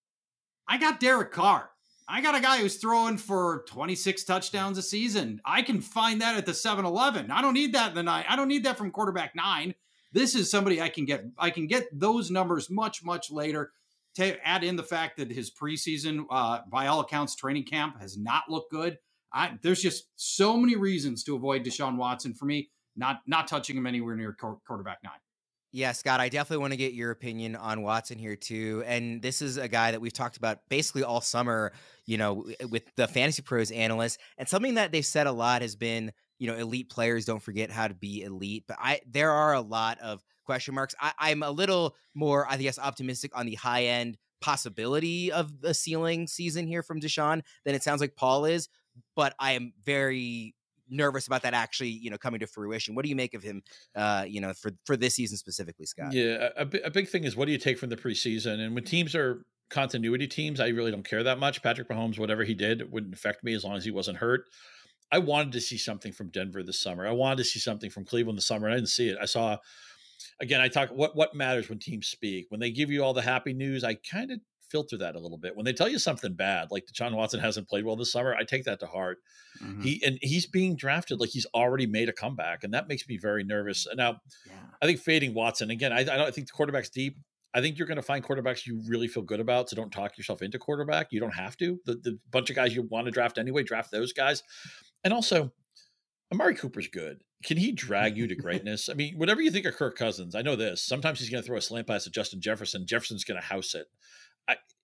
I got Derek Carr. I got a guy who's throwing for 26 touchdowns a season. I can find that at the 7-Eleven. I don't need that in the 9. I don't need that from quarterback 9. This is somebody I can get. I can get those numbers much, much later. To add in the fact that his preseason, by all accounts, training camp has not looked good. There's just so many reasons to avoid Deshaun Watson for me. Not touching him anywhere near quarterback 9. Yeah, Scott, I definitely want to get your opinion on Watson here too. And this is a guy that we've talked about basically all summer, with the Fantasy Pros analysts. And something that they've said a lot has been, elite players don't forget how to be elite. But there are a lot of question marks. I'm a little more, I guess, optimistic on the high end possibility of the ceiling season here from Deshaun than it sounds like Paul is. But I am very nervous about that actually, coming to fruition. What do you make of him, for this season specifically, Scott? Yeah, a big thing is what do you take from the preseason? And when teams are continuity teams, I really don't care that much. Patrick Mahomes, whatever he did, it wouldn't affect me as long as he wasn't hurt. I wanted to see something from Denver this summer. I wanted to see something from Cleveland this summer, and I didn't see it. I saw, again, I talk what matters when teams speak. When they give you all the happy news, I kind of filter that a little bit. When they tell you something bad, like Deshaun Watson hasn't played well this summer, I take that to heart. Mm-hmm. He's being drafted like he's already made a comeback, and that makes me very nervous. Now, I think fading Watson again. I think the quarterback's deep. I think you're going to find quarterbacks you really feel good about. So don't talk yourself into quarterback. You don't have to. The bunch of guys you want to draft anyway, draft those guys. And also, Amari Cooper's good. Can he drag you to greatness? I mean, whatever you think of Kirk Cousins, I know this. Sometimes he's going to throw a slant pass at Justin Jefferson. Jefferson's going to house it.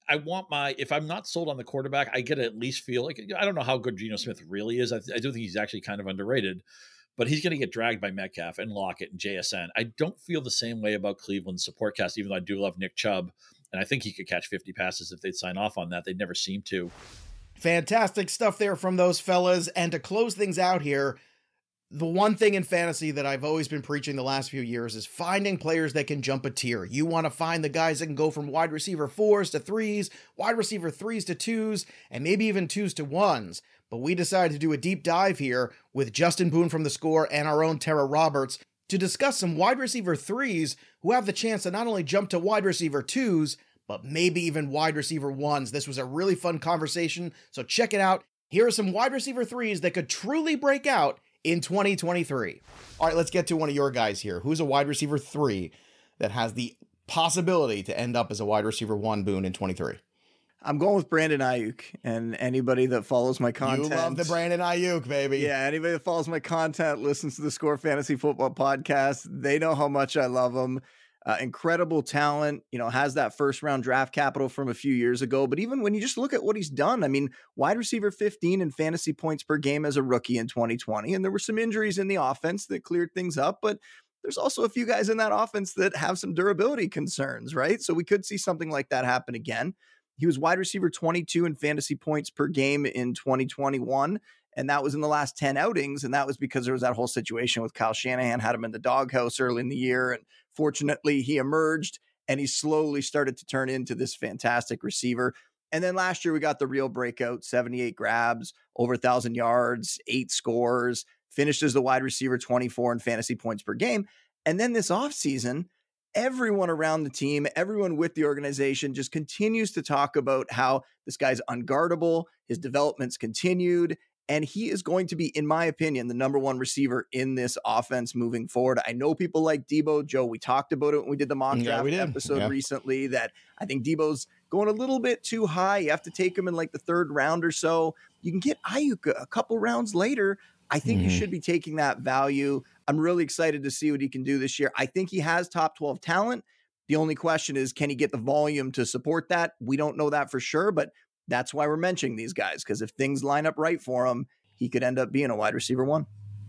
I want if I'm not sold on the quarterback, I get to at least feel like, I don't know how good Geno Smith really is. I do think he's actually kind of underrated, but he's going to get dragged by Metcalf and Lockett and JSN. I don't feel the same way about Cleveland's support cast, even though I do love Nick Chubb. And I think he could catch 50 passes if they'd sign off on that. They'd never seem to. Fantastic stuff there from those fellas. And to close things out here, the one thing in fantasy that I've always been preaching the last few years is finding players that can jump a tier. You want to find the guys that can go from wide receiver 4s to 3s, wide receiver 3s to 2s, and maybe even 2s to 1s. But we decided to do a deep dive here with Justin Boone from The Score and our own Tara Roberts to discuss some wide receiver 3s who have the chance to not only jump to wide receiver 2s, but maybe even wide receiver 1s. This was a really fun conversation, so check it out. Here are some wide receiver 3s that could truly break out in 2023. All right, let's get to one of your guys here. Who's a wide receiver 3 that has the possibility to end up as a wide receiver 1, Boone, in 23? I'm going with Brandon Ayuk, and anybody that follows my content. You love the Brandon Ayuk, baby. Yeah, anybody that follows my content, listens to the Score Fantasy Football podcast, they know how much I love him. Incredible talent, has that first round draft capital from a few years ago. But even when you just look at what he's done, I mean, wide receiver 15 in fantasy points per game as a rookie in 2020. And there were some injuries in the offense that cleared things up, but there's also a few guys in that offense that have some durability concerns, right? So we could see something like that happen again. He was wide receiver 22 in fantasy points per game in 2021. And that was in the last 10 outings. And that was because there was that whole situation with Kyle Shanahan, had him in the doghouse early in the year. And fortunately, he emerged and he slowly started to turn into this fantastic receiver. And then last year, we got the real breakout, 78 grabs, over 1,000 yards, 8 scores, finished as the wide receiver 24 in fantasy points per game. And then this offseason, everyone around the team, everyone with the organization just continues to talk about how this guy's unguardable, his development's continued, and he is going to be, in my opinion, the number 1 receiver in this offense moving forward. I know people like Debo. Joe, we talked about it when we did the mock draft episode recently, that I think Debo's going a little bit too high. You have to take him in like the 3rd round or so. You can get Ayuk a couple rounds later. I think you should be taking that value. I'm really excited to see what he can do this year. I think he has top 12 talent. The only question is, can he get the volume to support that? We don't know that for sure, but that's why we're mentioning these guys, because if things line up right for him, he could end up being a wide receiver 1.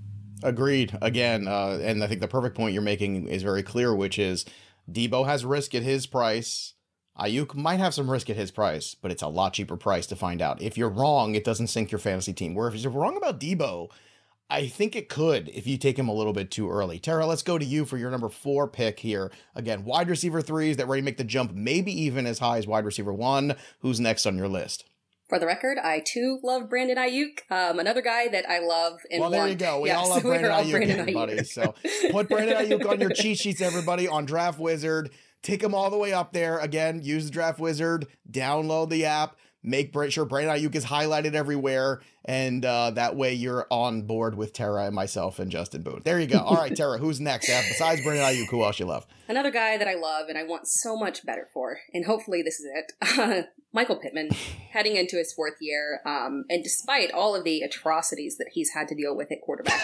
Agreed. Again, and I think the perfect point you're making is very clear, which is Debo has risk at his price. Ayuk might have some risk at his price, but it's a lot cheaper price to find out. If you're wrong, it doesn't sink your fantasy team. Where if you're wrong about Debo, I think it could if you take him a little bit too early. Tara, let's go to you for your number 4 pick here. Again, wide receiver 3s that ready to make the jump, maybe even as high as wide receiver 1. Who's next on your list? For the record, I too love Brandon Ayuk. Another guy that I love and well, there you go. We all love Brandon Ayuk, everybody. So put Brandon Ayuk on your cheat sheets, everybody, on Draft Wizard. Take him all the way up there. Again, use the Draft Wizard. Download the app. Make sure Brandon Ayuk is highlighted everywhere. And that way you're on board with Tara and myself and Justin Boone. There you go. All right, Tara, who's next? Besides Brandon Ayuk, who else you love? Another guy that I love and I want so much better for, and hopefully this is it, Michael Pittman, heading into his 4th year. And despite all of the atrocities that he's had to deal with at quarterback,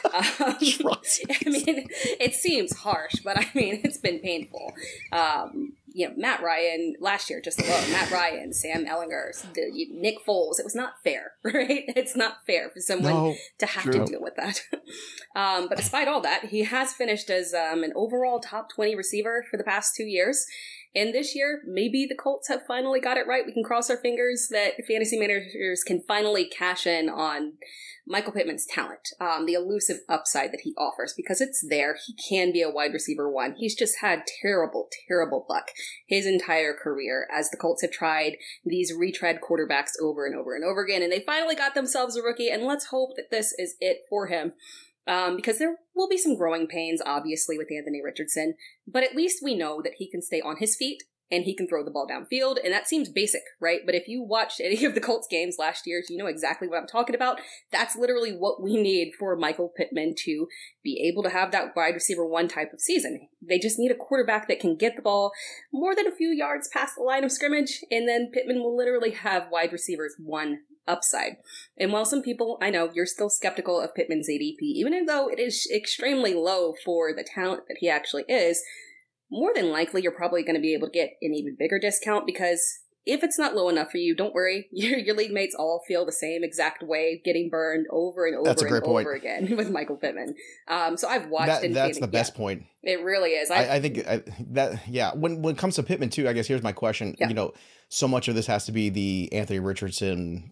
I mean, it seems harsh, but I mean, it's been painful. Matt Ryan last year, just alone, Matt Ryan, Sam Ellinger, Nick Foles. It was not fair, right? It's not fair for someone to have to deal with that. But despite all that, he has finished as an overall top 20 receiver for the past 2 years. And this year, maybe the Colts have finally got it right. We can cross our fingers that fantasy managers can finally cash in on Michael Pittman's talent, the elusive upside that he offers, because it's there. He can be a wide receiver 1. He's just had terrible, terrible luck his entire career as the Colts have tried these retread quarterbacks over and over and over again. And they finally got themselves a rookie. And let's hope that this is it for him. Because there will be some growing pains, obviously, with Anthony Richardson, but at least we know that he can stay on his feet and he can throw the ball downfield, and that seems basic, right? But if you watched any of the Colts games last year, you know exactly what I'm talking about. That's literally what we need for Michael Pittman to be able to have that wide receiver 1 type of season. They just need a quarterback that can get the ball more than a few yards past the line of scrimmage, and then Pittman will literally have wide receivers 1 upside. And while some people, I know, you're still skeptical of Pittman's ADP, even though it is extremely low for the talent that he actually is, more than likely you're probably going to be able to get an even bigger discount because if it's not low enough for you, don't worry. Your league mates all feel the same exact way, getting burned over and over and over again with Michael Pittman. So I've watched that's the best point. It really is. I think when it comes to Pittman too, I guess here's my question. You know, so much of this has to be the Anthony Richardson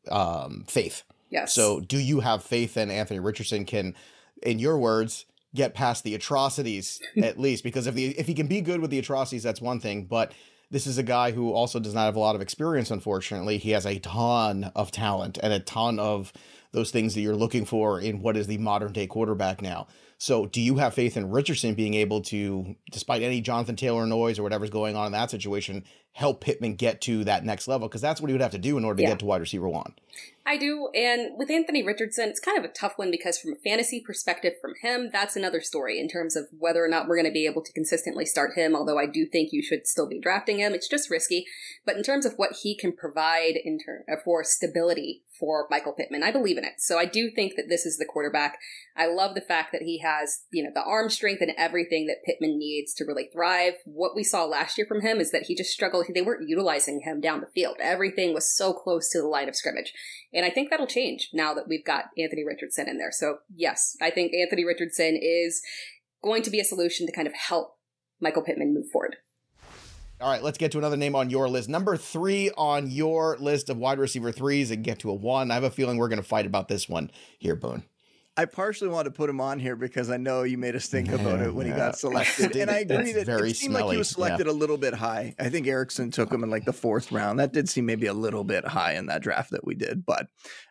faith. Yes. So do you have faith in Anthony Richardson can, in your words, get past the atrocities at least? Because if he can be good with the atrocities, that's one thing. But this is a guy who also does not have a lot of experience, unfortunately. He has a ton of talent and a ton of those things that you're looking for in what is the modern day quarterback now. So do you have faith in Richardson being able to, despite any Jonathan Taylor noise or whatever's going on in that situation, help Pittman get to that next level? Because that's what he would have to do in order to get to wide receiver 1. I do. And with Anthony Richardson, it's kind of a tough one because from a fantasy perspective from him, that's another story in terms of whether or not we're going to be able to consistently start him. Although I do think you should still be drafting him. It's just risky. But in terms of what he can provide for stability for Michael Pittman, I believe in it. So I do think that this is the quarterback. I love the fact that he has, you know, the arm strength and everything that Pittman needs to really thrive. What we saw last year from him is that he just struggled. They weren't utilizing him down the field. Everything was so close to the line of scrimmage. And I think that'll change now that we've got Anthony Richardson in there. So yes, I think Anthony Richardson is going to be a solution to kind of help Michael Pittman move forward. All right, let's get to another name on your list. Number 3 on your list of wide receiver 3s and get to a 1. I have a feeling we're going to fight about this one here, Boone. I partially want to put him on here because I know you made us think about it when he got selected. And I agree that it seemed like he was selected a little bit high. I think Erickson took him in like the 4th round. That did seem maybe a little bit high in that draft that we did. But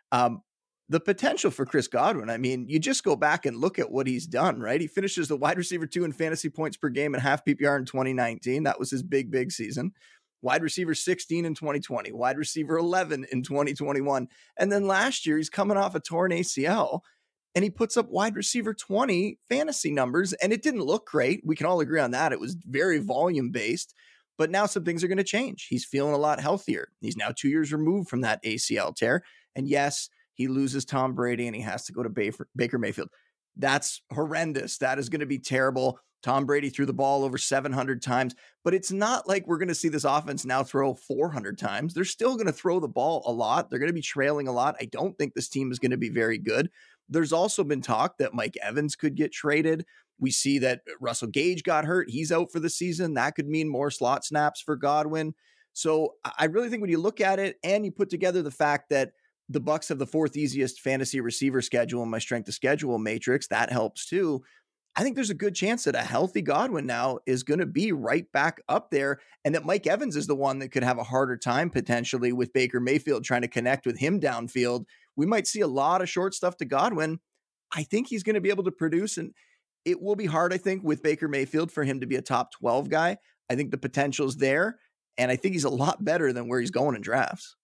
the potential for Chris Godwin, I mean, you just go back and look at what he's done, right? He finishes the wide receiver 2 in fantasy points per game and half PPR in 2019. That was his big season. Wide receiver 16 in 2020, wide receiver 11 in 2021. And then last year, he's coming off a torn ACL. And he puts up wide receiver 20 fantasy numbers, and it didn't look great. We can all agree on that. It was very volume based, but now some things are going to change. He's feeling a lot healthier. He's now 2 years removed from that ACL tear. And yes, he loses Tom Brady and he has to go to Baker Mayfield. That's horrendous. That is going to be terrible. Tom Brady threw the ball over 700 times, but it's not like we're going to see this offense now throw 400 times. They're still going to throw the ball a lot. They're going to be trailing a lot. I don't think this team is going to be very good. There's also been talk that Mike Evans could get traded. We see that Russell Gage got hurt. He's out for the season. That could mean more slot snaps for Godwin. So I really think when you look at it and you put together the fact that the Bucs have the 4th easiest fantasy receiver schedule in my strength of schedule matrix, that helps too. I think there's a good chance that a healthy Godwin now is going to be right back up there, and that Mike Evans is the one that could have a harder time potentially with Baker Mayfield trying to connect with him downfield. We might see a lot of short stuff to Godwin. I think he's going to be able to produce, and it will be hard, I think, with Baker Mayfield for him to be a top 12 guy. I think the potential's there, and I think he's a lot better than where he's going in drafts.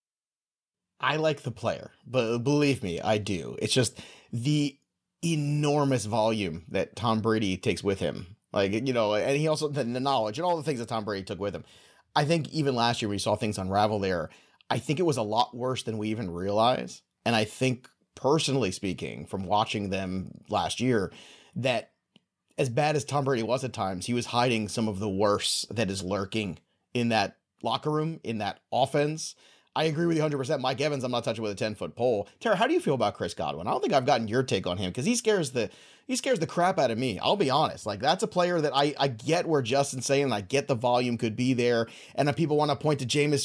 I like the player, but believe me, I do. It's just the enormous volume that Tom Brady takes with him. Like, you know, and he also, the knowledge and all the things that Tom Brady took with him. I think even last year we saw things unravel there. I think it was a lot worse than we even realize. And I think, personally speaking, from watching them last year, that as bad as Tom Brady was at times, he was hiding some of the worst that is lurking in that locker room, in that offense. I agree with you 100%. Mike Evans, I'm not touching with a 10-foot pole. Tara, how do you feel about Chris Godwin? I don't think I've gotten your take on him because he scares the crap out of me. I'll be honest. Like, that's a player that I get where Justin's saying, I get the volume could be there. And then people want to point to Jameis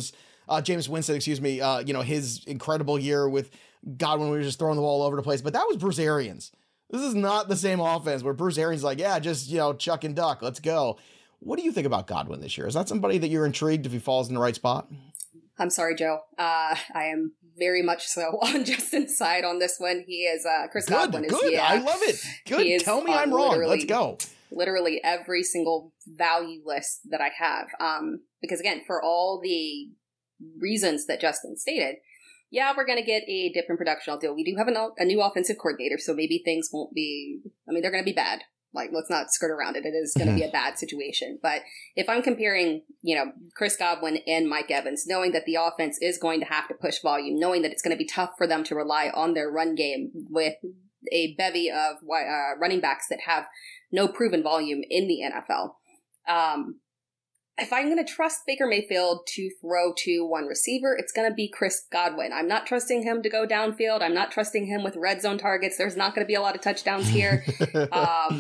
Winston, you know, his incredible year with Godwin. We were just throwing the ball all over the place, but that was Bruce Arians. This is not the same offense where Bruce Arians is like, yeah, just, you know, chuck and duck. Let's go. What do you think about Godwin this year? Is that somebody that you're intrigued if he falls in the right spot? I'm sorry, Joe. I am very much so on Justin's side on this one. He is Chris Godwin is good. I love it. Good. Tell me I'm wrong. Let's go. Literally every single value list that I have. Because again, for all the reasons that Justin stated, yeah, we're going to get a dip in production. I'll deal. We do have a new offensive coordinator, so maybe things won't be. I mean, they're going to be bad. Like, let's not skirt around it. It is going to be a bad situation. But if I'm comparing, you know, Chris Godwin and Mike Evans, knowing that the offense is going to have to push volume, knowing that it's going to be tough for them to rely on their run game with a bevy of running backs that have no proven volume in the NFL, if I'm going to trust Baker Mayfield to throw to one receiver, it's going to be Chris Godwin. I'm not trusting him to go downfield. I'm not trusting him with red zone targets. There's not going to be a lot of touchdowns here. But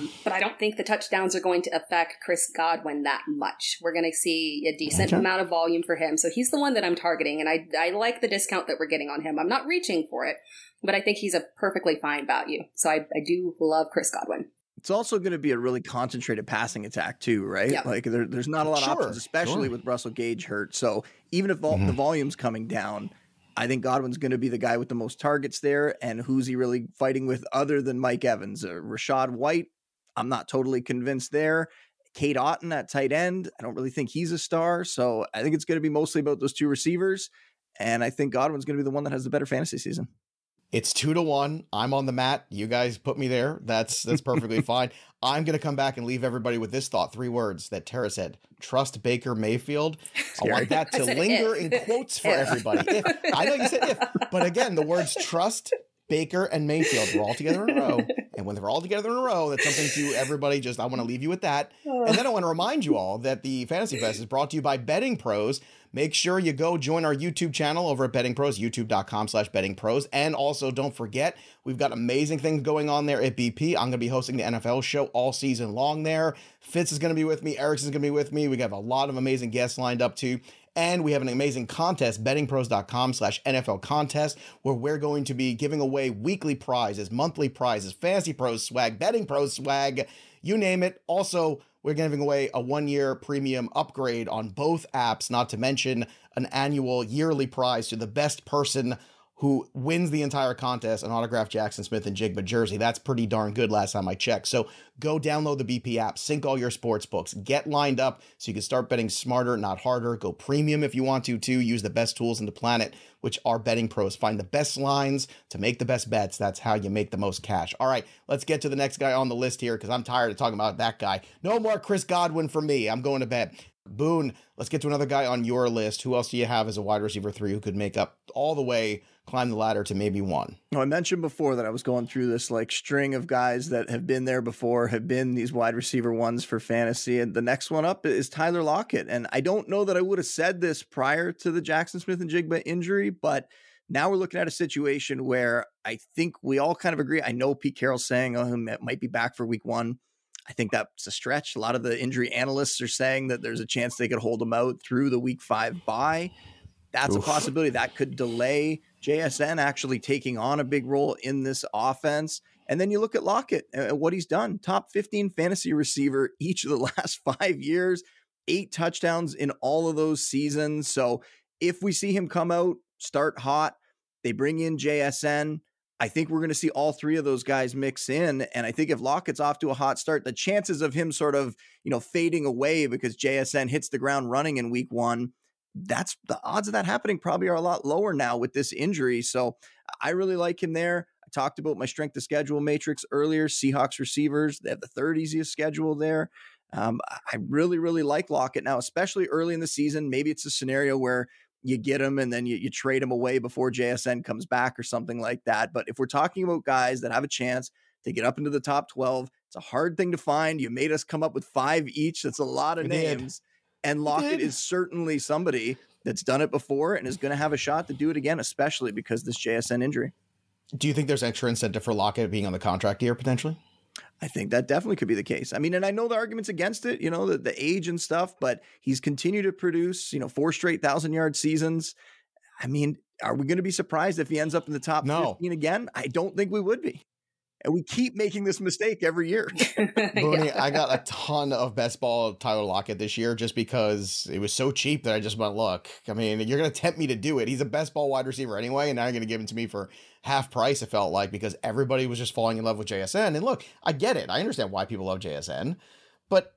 I don't think the touchdowns are going to affect Chris Godwin that much. We're going to see a decent amount of volume for him. So he's the one that I'm targeting, and I like the discount that we're getting on him. I'm not reaching for it, but I think he's a perfectly fine value. So I do love Chris Godwin. It's also going to be a really concentrated passing attack too, right? Yeah. Like there's not a lot of options, especially with Russell Gage hurt. So even if the volume's coming down, I think Godwin's going to be the guy with the most targets there. And who's he really fighting with other than Mike Evans? Rashad White, I'm not totally convinced there. Cade Otton at tight end, I don't really think he's a star. So I think it's going to be mostly about those two receivers. And I think Godwin's going to be the one that has the better fantasy season. It's 2-1. I'm on the mat. You guys put me there. That's perfectly fine. I'm going to come back and leave everybody with this thought. 3 words that Tara said. Trust Baker Mayfield. I want that to linger in quotes for everybody. If. I know you said if. But again, the words trust, Baker, and Mayfield were all together in a row. And when they're all together in a row, that's something to everybody. Just I want to leave you with that. And then I want to remind you all that the Fantasy Fest is brought to you by Betting Pros. Make sure you go join our YouTube channel over at Betting Pros, youtube.com/bettingpros. And also don't forget, we've got amazing things going on there at BP. I'm going to be hosting the NFL show all season long there. Fitz is going to be with me. Eric's is going to be with me. We have a lot of amazing guests lined up too. And we have an amazing contest, bettingpros.com/NFL contest, where we're going to be giving away weekly prizes, monthly prizes, Fantasy Pros swag, Betting Pros swag, you name it. Also, we're giving away a 1-year premium upgrade on both apps, not to mention an annual yearly prize to the best person who wins the entire contest, an autographed Jackson Smith and Jigba jersey. That's pretty darn good last time I checked. So go download the BP app, sync all your sports books, get lined up so you can start betting smarter, not harder. Go premium if you want to, too. Use the best tools in the planet, which are Betting Pros. Find the best lines to make the best bets. That's how you make the most cash. All right, let's get to the next guy on the list here because I'm tired of talking about that guy. No more Chris Godwin for me. I'm going to bed. Boone, let's get to another guy on your list. Who else do you have as a wide receiver 3 who could make up all the way, climb the ladder to maybe 1? Well, I mentioned before that I was going through this like string of guys that have been there before, have been these wide receiver 1s for fantasy. And the next one up is Tyler Lockett. And I don't know that I would have said this prior to the Jackson Smith and Jigba injury, but now we're looking at a situation where I think we all kind of agree. I know Pete Carroll's saying, oh, he might be back for week 1. I think that's a stretch. A lot of the injury analysts are saying that there's a chance they could hold him out through the week 5 bye. That's a possibility that could delay JSN actually taking on a big role in this offense. And then you look at Lockett and what he's done. Top 15 fantasy receiver each of the last 5 years, 8 touchdowns in all of those seasons. So if we see him come out, start hot, they bring in JSN, I think we're going to see all 3 of those guys mix in. And I think if Lockett's off to a hot start, the chances of him sort of, fading away because JSN hits the ground running in week 1, that's the odds of that happening probably are a lot lower now with this injury. So I really like him there. I talked about my strength of schedule matrix earlier. Seahawks receivers, they have the 3rd easiest schedule there. I really, really like Lockett now, especially early in the season. Maybe it's a scenario where you get him and then you trade him away before JSN comes back or something like that. But if we're talking about guys that have a chance to get up into the top 12, it's a hard thing to find. You made us come up with 5 each. That's a lot of names. And Lockett is certainly somebody that's done it before and is going to have a shot to do it again, especially because this JSN injury. Do you think there's extra incentive for Lockett being on the contract year potentially? I think that definitely could be the case. I mean, and I know the arguments against it, the age and stuff, but he's continued to produce, 4 straight 1,000-yard seasons. I mean, are we going to be surprised if he ends up in the top 15 again? I don't think we would be. And we keep making this mistake every year. Booney, I got a ton of best ball Tyler Lockett this year just because it was so cheap that I just went, look, I mean, you're going to tempt me to do it. He's a best ball wide receiver anyway, and now you're going to give him to me for half price, it felt like, because everybody was just falling in love with JSN. And look, I get it. I understand why people love JSN, but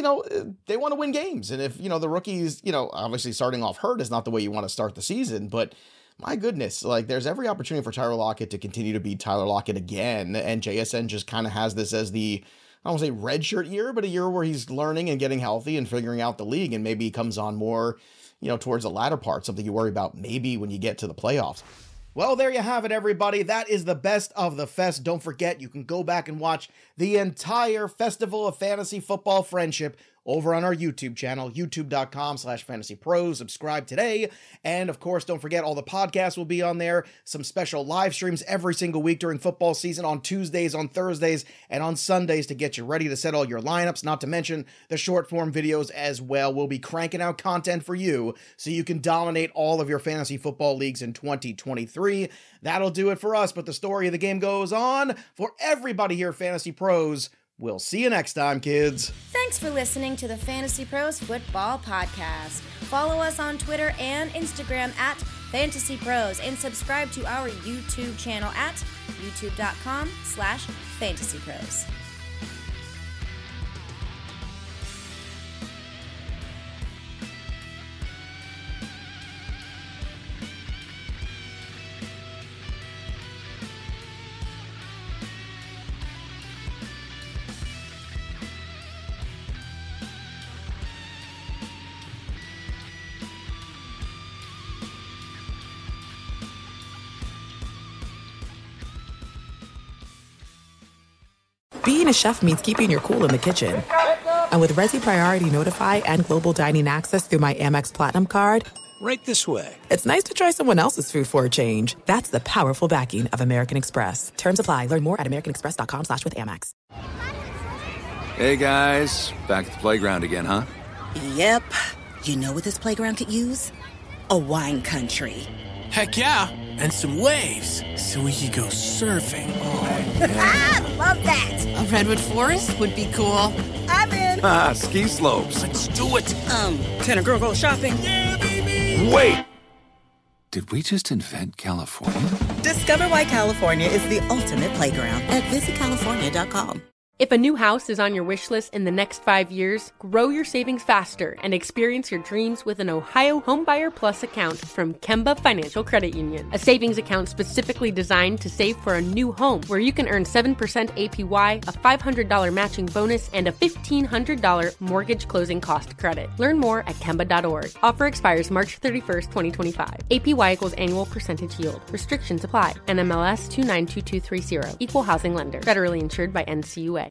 they want to win games. And if, the rookies, obviously starting off hurt is not the way you want to start the season, but my goodness, like there's every opportunity for Tyler Lockett to continue to be Tyler Lockett again. And JSN just kind of has this as the, I don't want to say redshirt year, but a year where he's learning and getting healthy and figuring out the league. And maybe he comes on more, towards the latter part, something you worry about maybe when you get to the playoffs. Well, there you have it, everybody. That is the best of the fest. Don't forget, you can go back and watch the entire Festival of Fantasy Football Friendship over on our YouTube channel, youtube.com/fantasypros. Subscribe today. And of course, don't forget all the podcasts will be on there. Some special live streams every single week during football season on Tuesdays, on Thursdays, and on Sundays to get you ready to set all your lineups, not to mention the short form videos as well. We'll be cranking out content for you so you can dominate all of your fantasy football leagues in 2023. That'll do it for us, but the story of the game goes on for everybody here at Fantasy Pros. We'll see you next time, kids. Thanks for listening to the Fantasy Pros Football Podcast. Follow us on Twitter and Instagram at Fantasy Pros and subscribe to our YouTube channel at youtube.com/fantasypros. Being a chef means keeping your cool in the kitchen. And with Resi Priority Notify and Global Dining Access through my Amex Platinum card, Right this way. it's nice to try someone else's food for a change. That's the powerful backing of American Express. Terms apply. Learn more at americanexpress.com/withAmex. Hey guys, back at the playground again, huh? Yep. You know what this playground could use? A wine country. Heck yeah, and some waves so we could go surfing. Love that. A redwood forest would be cool. I'm in. Ah, ski slopes. Let's do it. Can a girl go shopping? Yeah, baby. Wait! Did we just invent California? Discover why California is the ultimate playground at visitcalifornia.com. If a new house is on your wish list in the next 5 years, grow your savings faster and experience your dreams with an Ohio Homebuyer Plus account from Kemba Financial Credit Union. A savings account specifically designed to save for a new home, where you can earn 7% APY, a $500 matching bonus, and a $1,500 mortgage closing cost credit. Learn more at Kemba.org. Offer expires March 31st, 2025. APY equals annual percentage yield. Restrictions apply. NMLS 292230. Equal housing lender. Federally insured by NCUA.